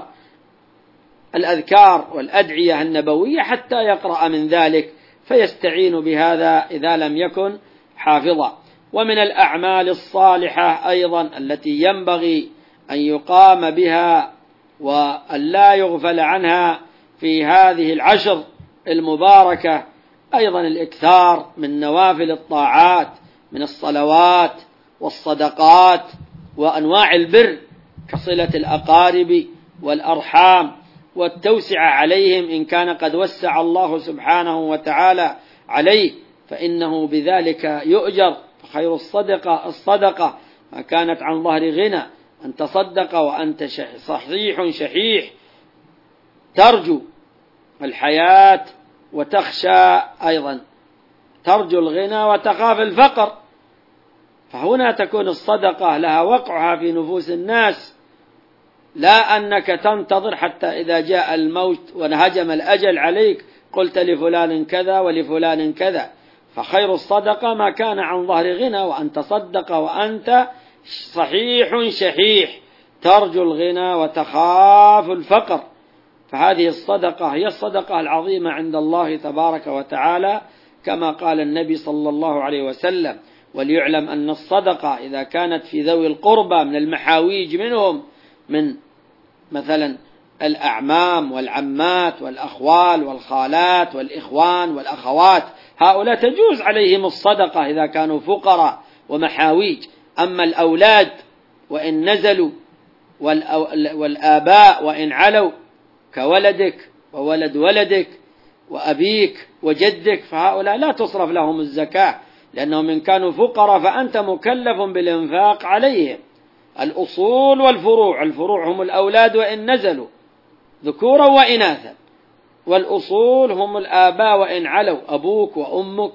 Speaker 2: الأذكار والأدعية النبوية حتى يقرأ من ذلك، فيستعين بهذا إذا لم يكن حافظا. ومن الأعمال الصالحة أيضا التي ينبغي أن يقام بها وأن لا يغفل عنها في هذه العشر المباركة أيضا الإكثار من نوافل الطاعات من الصلوات والصدقات وأنواع البر كصلة الأقارب والأرحام والتوسع عليهم إن كان قد وسع الله سبحانه وتعالى عليه فإنه بذلك يؤجر. فخير الصدقة ما كانت عن ظهر غنى أن تصدق وأنت صحيح شحيح ترجو الحياة وتخشى أيضا ترجو الغنى وتخاف الفقر. فهنا تكون الصدقة لها وقعها في نفوس الناس لا أنك تنتظر حتى إذا جاء الموت وانهجم الأجل عليك قلت لفلان كذا ولفلان كذا. فخير الصدقة ما كان عن ظهر غنى وأن تصدق وأنت صحيح شحيح ترجو الغنى وتخاف الفقر. فهذه الصدقة هي الصدقة العظيمة عند الله تبارك وتعالى كما قال النبي صلى الله عليه وسلم. وليعلم أن الصدقة إذا كانت في ذوي القربى من المحاويج منهم من مثلا الأعمام والعمات والأخوال والخالات والإخوان والأخوات هؤلاء تجوز عليهم الصدقة إذا كانوا فقراء ومحاويج. أما الأولاد وإن نزلوا والآباء وإن علوا كولدك وولد ولدك وأبيك وجدك فهؤلاء لا تصرف لهم الزكاة لأنهم إن كانوا فقراء فأنت مكلف بالإنفاق عليهم. الأصول والفروع الفروع هم الأولاد وإن نزلوا ذكورا وإناثا والأصول هم الآباء وإن علوا أبوك وأمك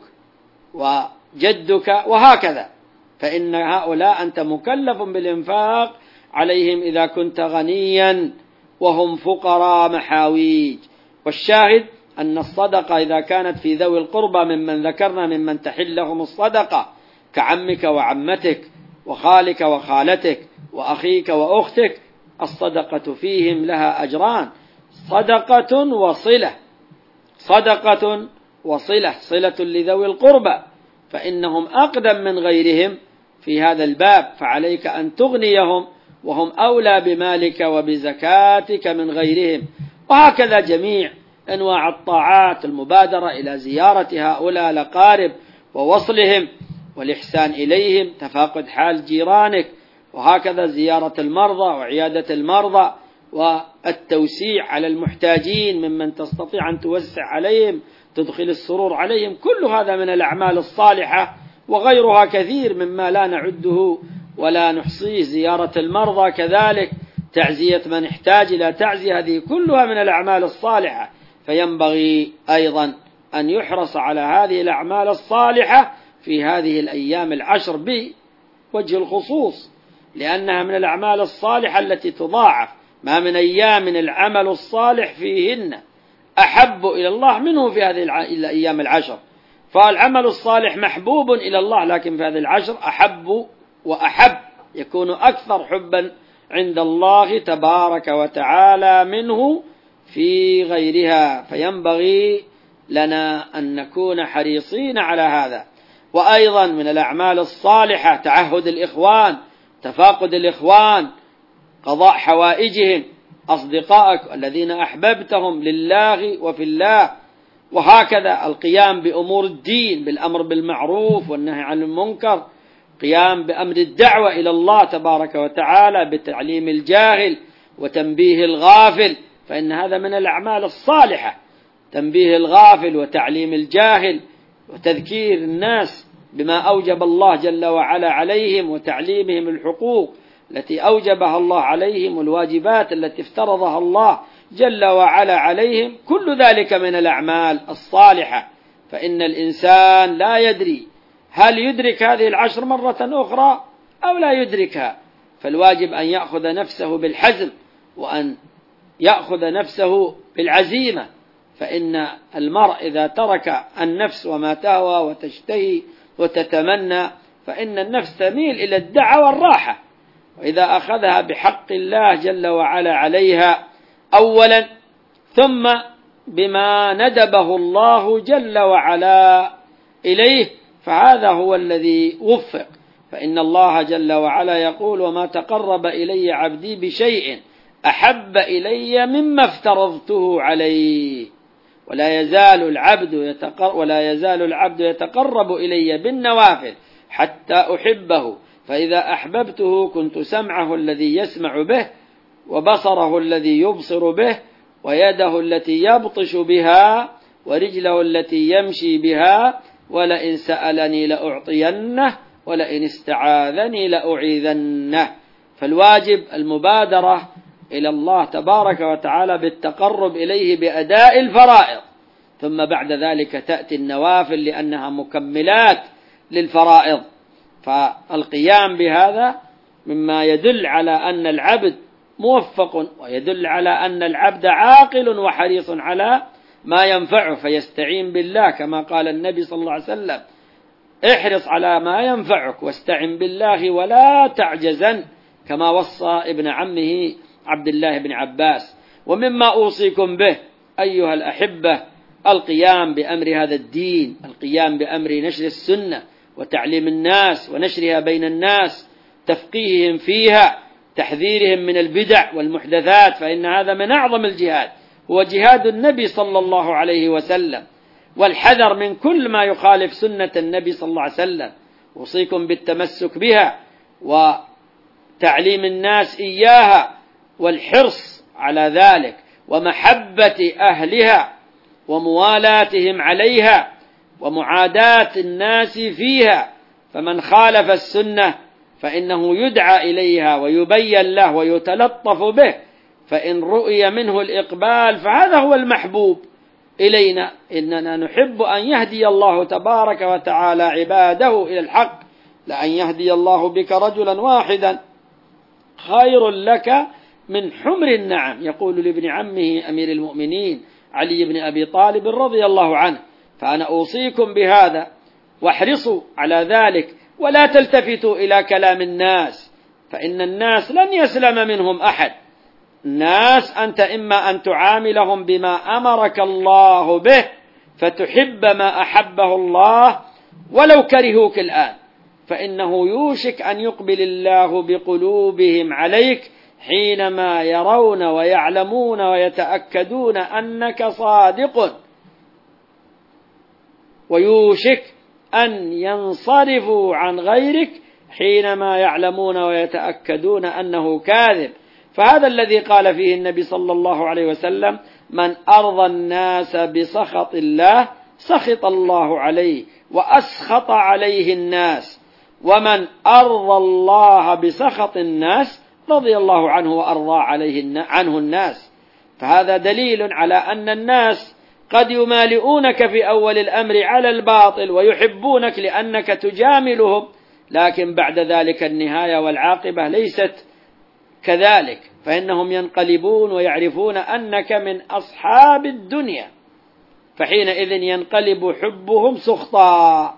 Speaker 2: وجدك وهكذا. فإن هؤلاء أنت مكلف بالإنفاق عليهم إذا كنت غنيا وهم فقراء محاويج. والشاهد أن الصدقة إذا كانت في ذوي القربى ممن ذكرنا ممن تحل لهم الصدقة كعمك وعمتك وخالك وخالتك وأخيك وأختك الصدقة فيهم لها أجران صدقة وصلة. صدقة وصلة صلة لذوي القربى فإنهم أقدم من غيرهم في هذا الباب فعليك أن تغنيهم وهم أولى بمالك وبزكاتك من غيرهم. وهكذا جميع أنواع الطاعات المبادرة إلى زيارة هؤلاء الأقارب ووصلهم والإحسان إليهم تفاقد حال جيرانك وهكذا زيارة المرضى وعيادة المرضى والتوسيع على المحتاجين ممن تستطيع أن توسع عليهم تدخل السرور عليهم. كل هذا من الأعمال الصالحة وغيرها كثير مما لا نعده ولا نحصيه. زيارة المرضى كذلك تعزية من احتاج إلى تعزية هذه كلها من الأعمال الصالحة. فينبغي أيضا أن يحرص على هذه الأعمال الصالحة في هذه الأيام العشر بوجه الخصوص لأنها من الأعمال الصالحة التي تضاعف. ما من أيام العمل الصالح فيهن أحب إلى الله منه في هذه الأيام العشر. فالعمل الصالح محبوب إلى الله لكن في هذه العشر أحب وأحب يكون أكثر حبا عند الله تبارك وتعالى منه في غيرها. فينبغي لنا أن نكون حريصين على هذا. وأيضا من الأعمال الصالحة تعهد الإخوان تفاقد الإخوان قضاء حوائجهم أصدقائك الذين أحببتهم لله وفي الله. وهكذا القيام بأمور الدين بالأمر بالمعروف والنهي عن المنكر قيام بأمر الدعوة إلى الله تبارك وتعالى بتعليم الجاهل وتنبيه الغافل فإن هذا من الأعمال الصالحة تنبيه الغافل وتعليم الجاهل وتذكير الناس بما أوجب الله جل وعلا عليهم وتعليمهم الحقوق التي أوجبها الله عليهم والواجبات التي افترضها الله جل وعلا عليهم. كل ذلك من الأعمال الصالحة. فإن الإنسان لا يدري هل يدرك هذه العشر مرة أخرى أو لا يدركها. فالواجب أن يأخذ نفسه بالحزم وأن يأخذ نفسه بالعزيمة. فإن المرء إذا ترك النفس وما تهوى وتشتهي وتتمنى فإن النفس تميل إلى الدعوى والراحة. وإذا أخذها بحق الله جل وعلا عليها أولا ثم بما ندبه الله جل وعلا إليه فهذا هو الذي وفق. فإن الله جل وعلا يقول: وما تقرب إلي عبدي بشيء أحب إلي مما افترضته عليه. ولا يزال العبد يتقرب إلي بالنوافل حتى أحبه، فإذا أحببته كنت سمعه الذي يسمع به، وبصره الذي يبصر به، ويده التي يبطش بها، ورجله التي يمشي بها، ولئن سألني لأعطينه، ولئن استعاذني لأعيذنه. فالواجب المبادرة إلى الله تبارك وتعالى بالتقرب إليه بأداء الفرائض، ثم بعد ذلك تأتي النوافل لأنها مكملات للفرائض. فالقيام بهذا مما يدل على أن العبد موفق، ويدل على أن العبد عاقل وحريص على ما ينفعه، فيستعين بالله كما قال النبي صلى الله عليه وسلم: احرص على ما ينفعك واستعن بالله ولا تعجزن، كما وصى ابن عمه عبد الله بن عباس. ومما أوصيكم به أيها الأحبة القيام بأمر هذا الدين، القيام بأمر نشر السنة وتعليم الناس ونشرها بين الناس، تفقيههم فيها، تحذيرهم من البدع والمحدثات، فإن هذا من أعظم الجهاد، هو جهاد النبي صلى الله عليه وسلم، والحذر من كل ما يخالف سنة النبي صلى الله عليه وسلم. أوصيكم بالتمسك بها وتعليم الناس إياها، والحرص على ذلك، ومحبة أهلها وموالاتهم عليها، ومعاداة الناس فيها. فمن خالف السنة فإنه يدعى إليها ويبين له ويتلطف به، فإن رؤي منه الإقبال فهذا هو المحبوب إلينا. إننا نحب أن يهدي الله تبارك وتعالى عباده إلى الحق، لأن يهدي الله بك رجلا واحدا خير لك من حمر النعم، يقول لابن عمه أمير المؤمنين علي بن أبي طالب رضي الله عنه. فأنا أوصيكم بهذا، واحرصوا على ذلك، ولا تلتفتوا إلى كلام الناس، فإن الناس لن يسلم منهم أحد. الناس أنت إما أن تعاملهم بما أمرك الله به فتحب ما أحبه الله ولو كرهوك الآن، فإنه يوشك أن يقبل الله بقلوبهم عليك حينما يرون ويعلمون ويتأكدون أنك صادق، ويوشك أن ينصرفوا عن غيرك حينما يعلمون ويتأكدون أنه كاذب. فهذا الذي قال فيه النبي صلى الله عليه وسلم: من أرضى الناس بسخط الله سخط الله عليه وأسخط عليه الناس، ومن أرضى الله بسخط الناس رضي الله عنه وأرضى عنه الناس. فهذا دليل على أن الناس قد يمالئونك في أول الأمر على الباطل ويحبونك لأنك تجاملهم، لكن بعد ذلك النهاية والعاقبة ليست كذلك، فإنهم ينقلبون ويعرفون أنك من أصحاب الدنيا، فحينئذ ينقلب حبهم سخطا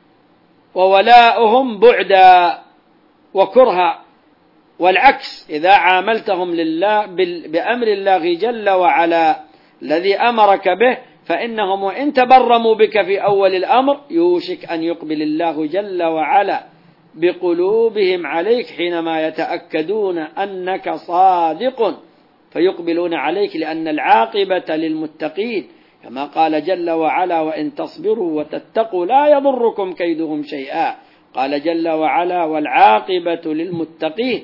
Speaker 2: وولاؤهم بعدا وكرها. والعكس، إذا عاملتهم لله بأمر الله جل وعلا الذي أمرك به، فإنهم وإن تبرموا بك في أول الأمر يوشك أن يقبل الله جل وعلا بقلوبهم عليك حينما يتأكدون أنك صادق، فيقبلون عليك، لأن العاقبة للمتقين، كما قال جل وعلا: وإن تصبروا وتتقوا لا يضركم كيدهم شيئا. قال جل وعلا: والعاقبة للمتقين.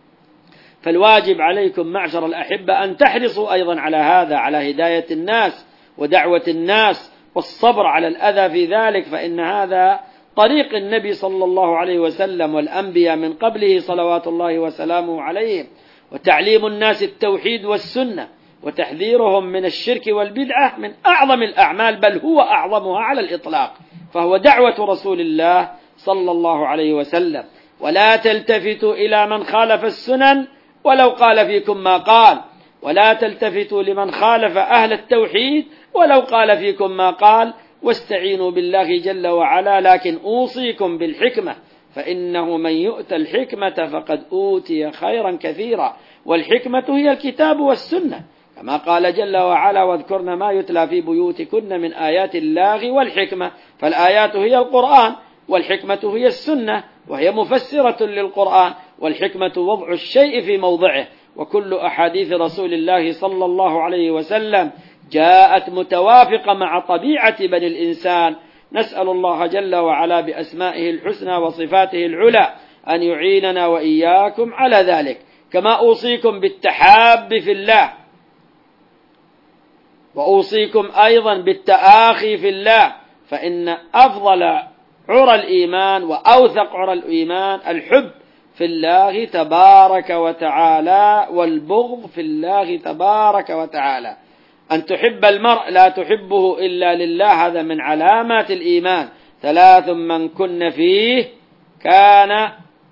Speaker 2: فالواجب عليكم معشر الأحبة أن تحرصوا أيضا على هذا، على هداية الناس ودعوة الناس والصبر على الأذى في ذلك، فإن هذا طريق النبي صلى الله عليه وسلم والأنبياء من قبله صلوات الله وسلامه عليهم، وتعليم الناس التوحيد والسنة وتحذيرهم من الشرك والبدعة من أعظم الأعمال، بل هو أعظمها على الإطلاق، فهو دعوة رسول الله صلى الله عليه وسلم. ولا تلتفتوا إلى من خالف السنن ولو قال فيكم ما قال، ولا تلتفتوا لمن خالف أهل التوحيد ولو قال فيكم ما قال، واستعينوا بالله جل وعلا، لكن أوصيكم بالحكمة، فإنه من يؤتى الحكمة فقد أوتي خيرا كثيرا، والحكمة هي الكتاب والسنة، كما قال جل وعلا: واذكرن ما يتلى في بيوتكن من آيات الله والحكمة. فالآيات هي القرآن، والحكمة هي السنة، وهي مفسرة للقرآن، والحكمة وضع الشيء في موضعه. وكل أحاديث رسول الله صلى الله عليه وسلم جاءت متوافقة مع طبيعة بني الإنسان. نسأل الله جل وعلا بأسمائه الحسنى وصفاته العلى أن يعيننا وإياكم على ذلك. كما أوصيكم بالتحاب في الله، وأوصيكم أيضا بالتآخي في الله، فإن أفضل عرى الإيمان وأوثق عرى الإيمان الحب في الله تبارك وتعالى، والبغض في الله تبارك وتعالى. أن تحب المرء لا تحبه إلا لله، هذا من علامات الإيمان. 3 من كن فيه كان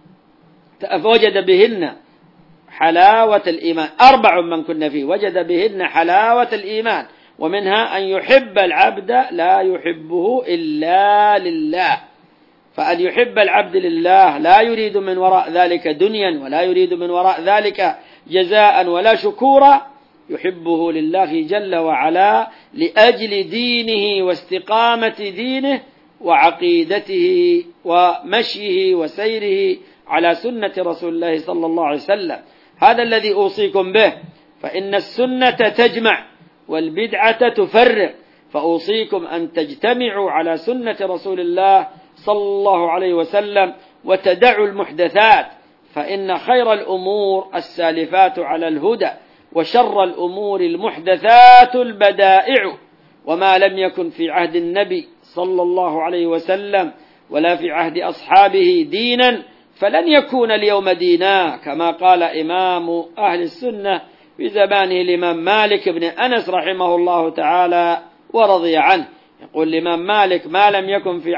Speaker 2: وجد بهن حلاوة الإيمان. 4 من كن فيه وجد بهن حلاوة الإيمان، ومنها أن يحب العبد لا يحبه إلا لله. فأن يحب العبد لله لا يريد من وراء ذلك دنيا، ولا يريد من وراء ذلك جزاء ولا شكورا، يحبه لله جل وعلا لأجل دينه واستقامة دينه وعقيدته ومشيه وسيره على سنة رسول الله صلى الله عليه وسلم. هذا الذي أوصيكم به، فإن السنة تجمع والبدعة تفرق، فأوصيكم أن تجتمعوا على سنة رسول الله صلى الله عليه وسلم وتدعوا المحدثات، فإن خير الأمور السالفات على الهدى، وشر الأمور المحدثات البدائع. وما لم يكن في عهد النبي صلى الله عليه وسلم ولا في عهد أصحابه دينا فلن يكون اليوم دينا، كما قال إمام أهل السنة في زمانه الإمام مالك بن أنس رحمه الله تعالى ورضي عنه. يقول الإمام مالك: ما لم يكن في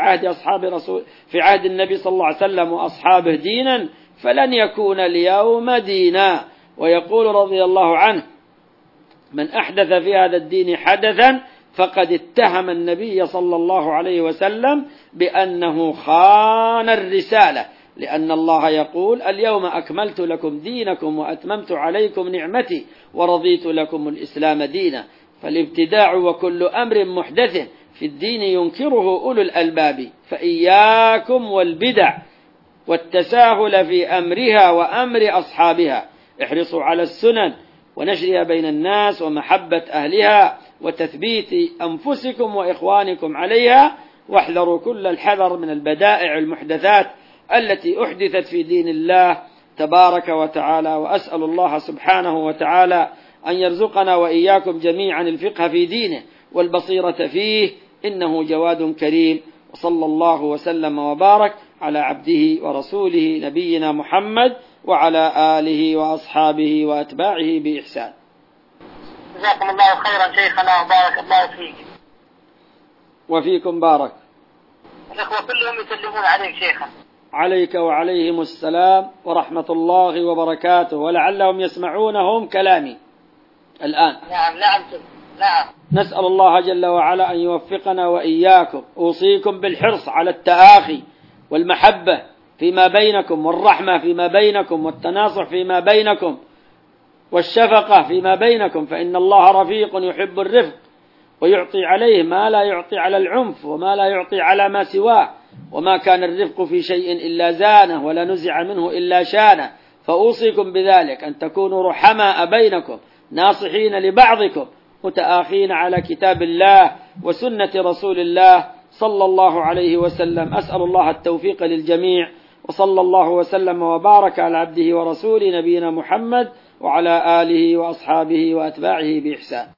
Speaker 2: عهد النبي صلى الله عليه وسلم وأصحابه دينا فلن يكون اليوم دينا. ويقول رضي الله عنه: من أحدث في هذا الدين حدثا فقد اتهم النبي صلى الله عليه وسلم بأنه خان الرسالة، لأن الله يقول: اليوم أكملت لكم دينكم وأتممت عليكم نعمتي ورضيت لكم الإسلام دينا. فالابتداع وكل أمر محدث في الدين ينكره أولو الألباب، فإياكم والبدع والتساهل في أمرها وأمر أصحابها. احرصوا على السنن ونشرها بين الناس ومحبة أهلها وتثبيت أنفسكم وإخوانكم عليها، واحذروا كل الحذر من البدائع المحدثات التي أحدثت في دين الله تبارك وتعالى. وأسأل الله سبحانه وتعالى أن يرزقنا وإياكم جميعا الفقه في دينه والبصيرة فيه، إنه جواد كريم. وصلى الله وسلم وبارك على عبده ورسوله نبينا محمد وعلى آله وأصحابه وأتباعه بإحسان.
Speaker 1: جزاكم الله خيرا شيخنا وبارك الله فيك.
Speaker 2: وفيكم بارك.
Speaker 1: الإخوة كلهم يسلمون عليك شيخنا.
Speaker 2: عليك وعليهم السلام ورحمة الله وبركاته، ولعلهم يسمعونهم كلامي الآن.
Speaker 1: نعم.
Speaker 2: نسأل الله جل وعلا أن يوفقنا وإياكم. أوصيكم بالحرص على التآخي والمحبة فيما بينكم، والرحمة فيما بينكم، والتناصح فيما بينكم، والشفقة فيما بينكم، فإن الله رفيق يحب الرفق، ويعطي عليه ما لا يعطي على العنف، وما لا يعطي على ما سواه. وما كان الرفق في شيء إلا زانه، ولا نزع منه إلا شانه. فأوصيكم بذلك أن تكونوا رحماء بينكم، ناصحين لبعضكم، متآخين على كتاب الله وسنة رسول الله صلى الله عليه وسلم. أسأل الله التوفيق للجميع، وصلى الله وسلم وبارك على عبده ورسوله نبينا محمد وعلى آله وأصحابه وأتباعه بإحسان.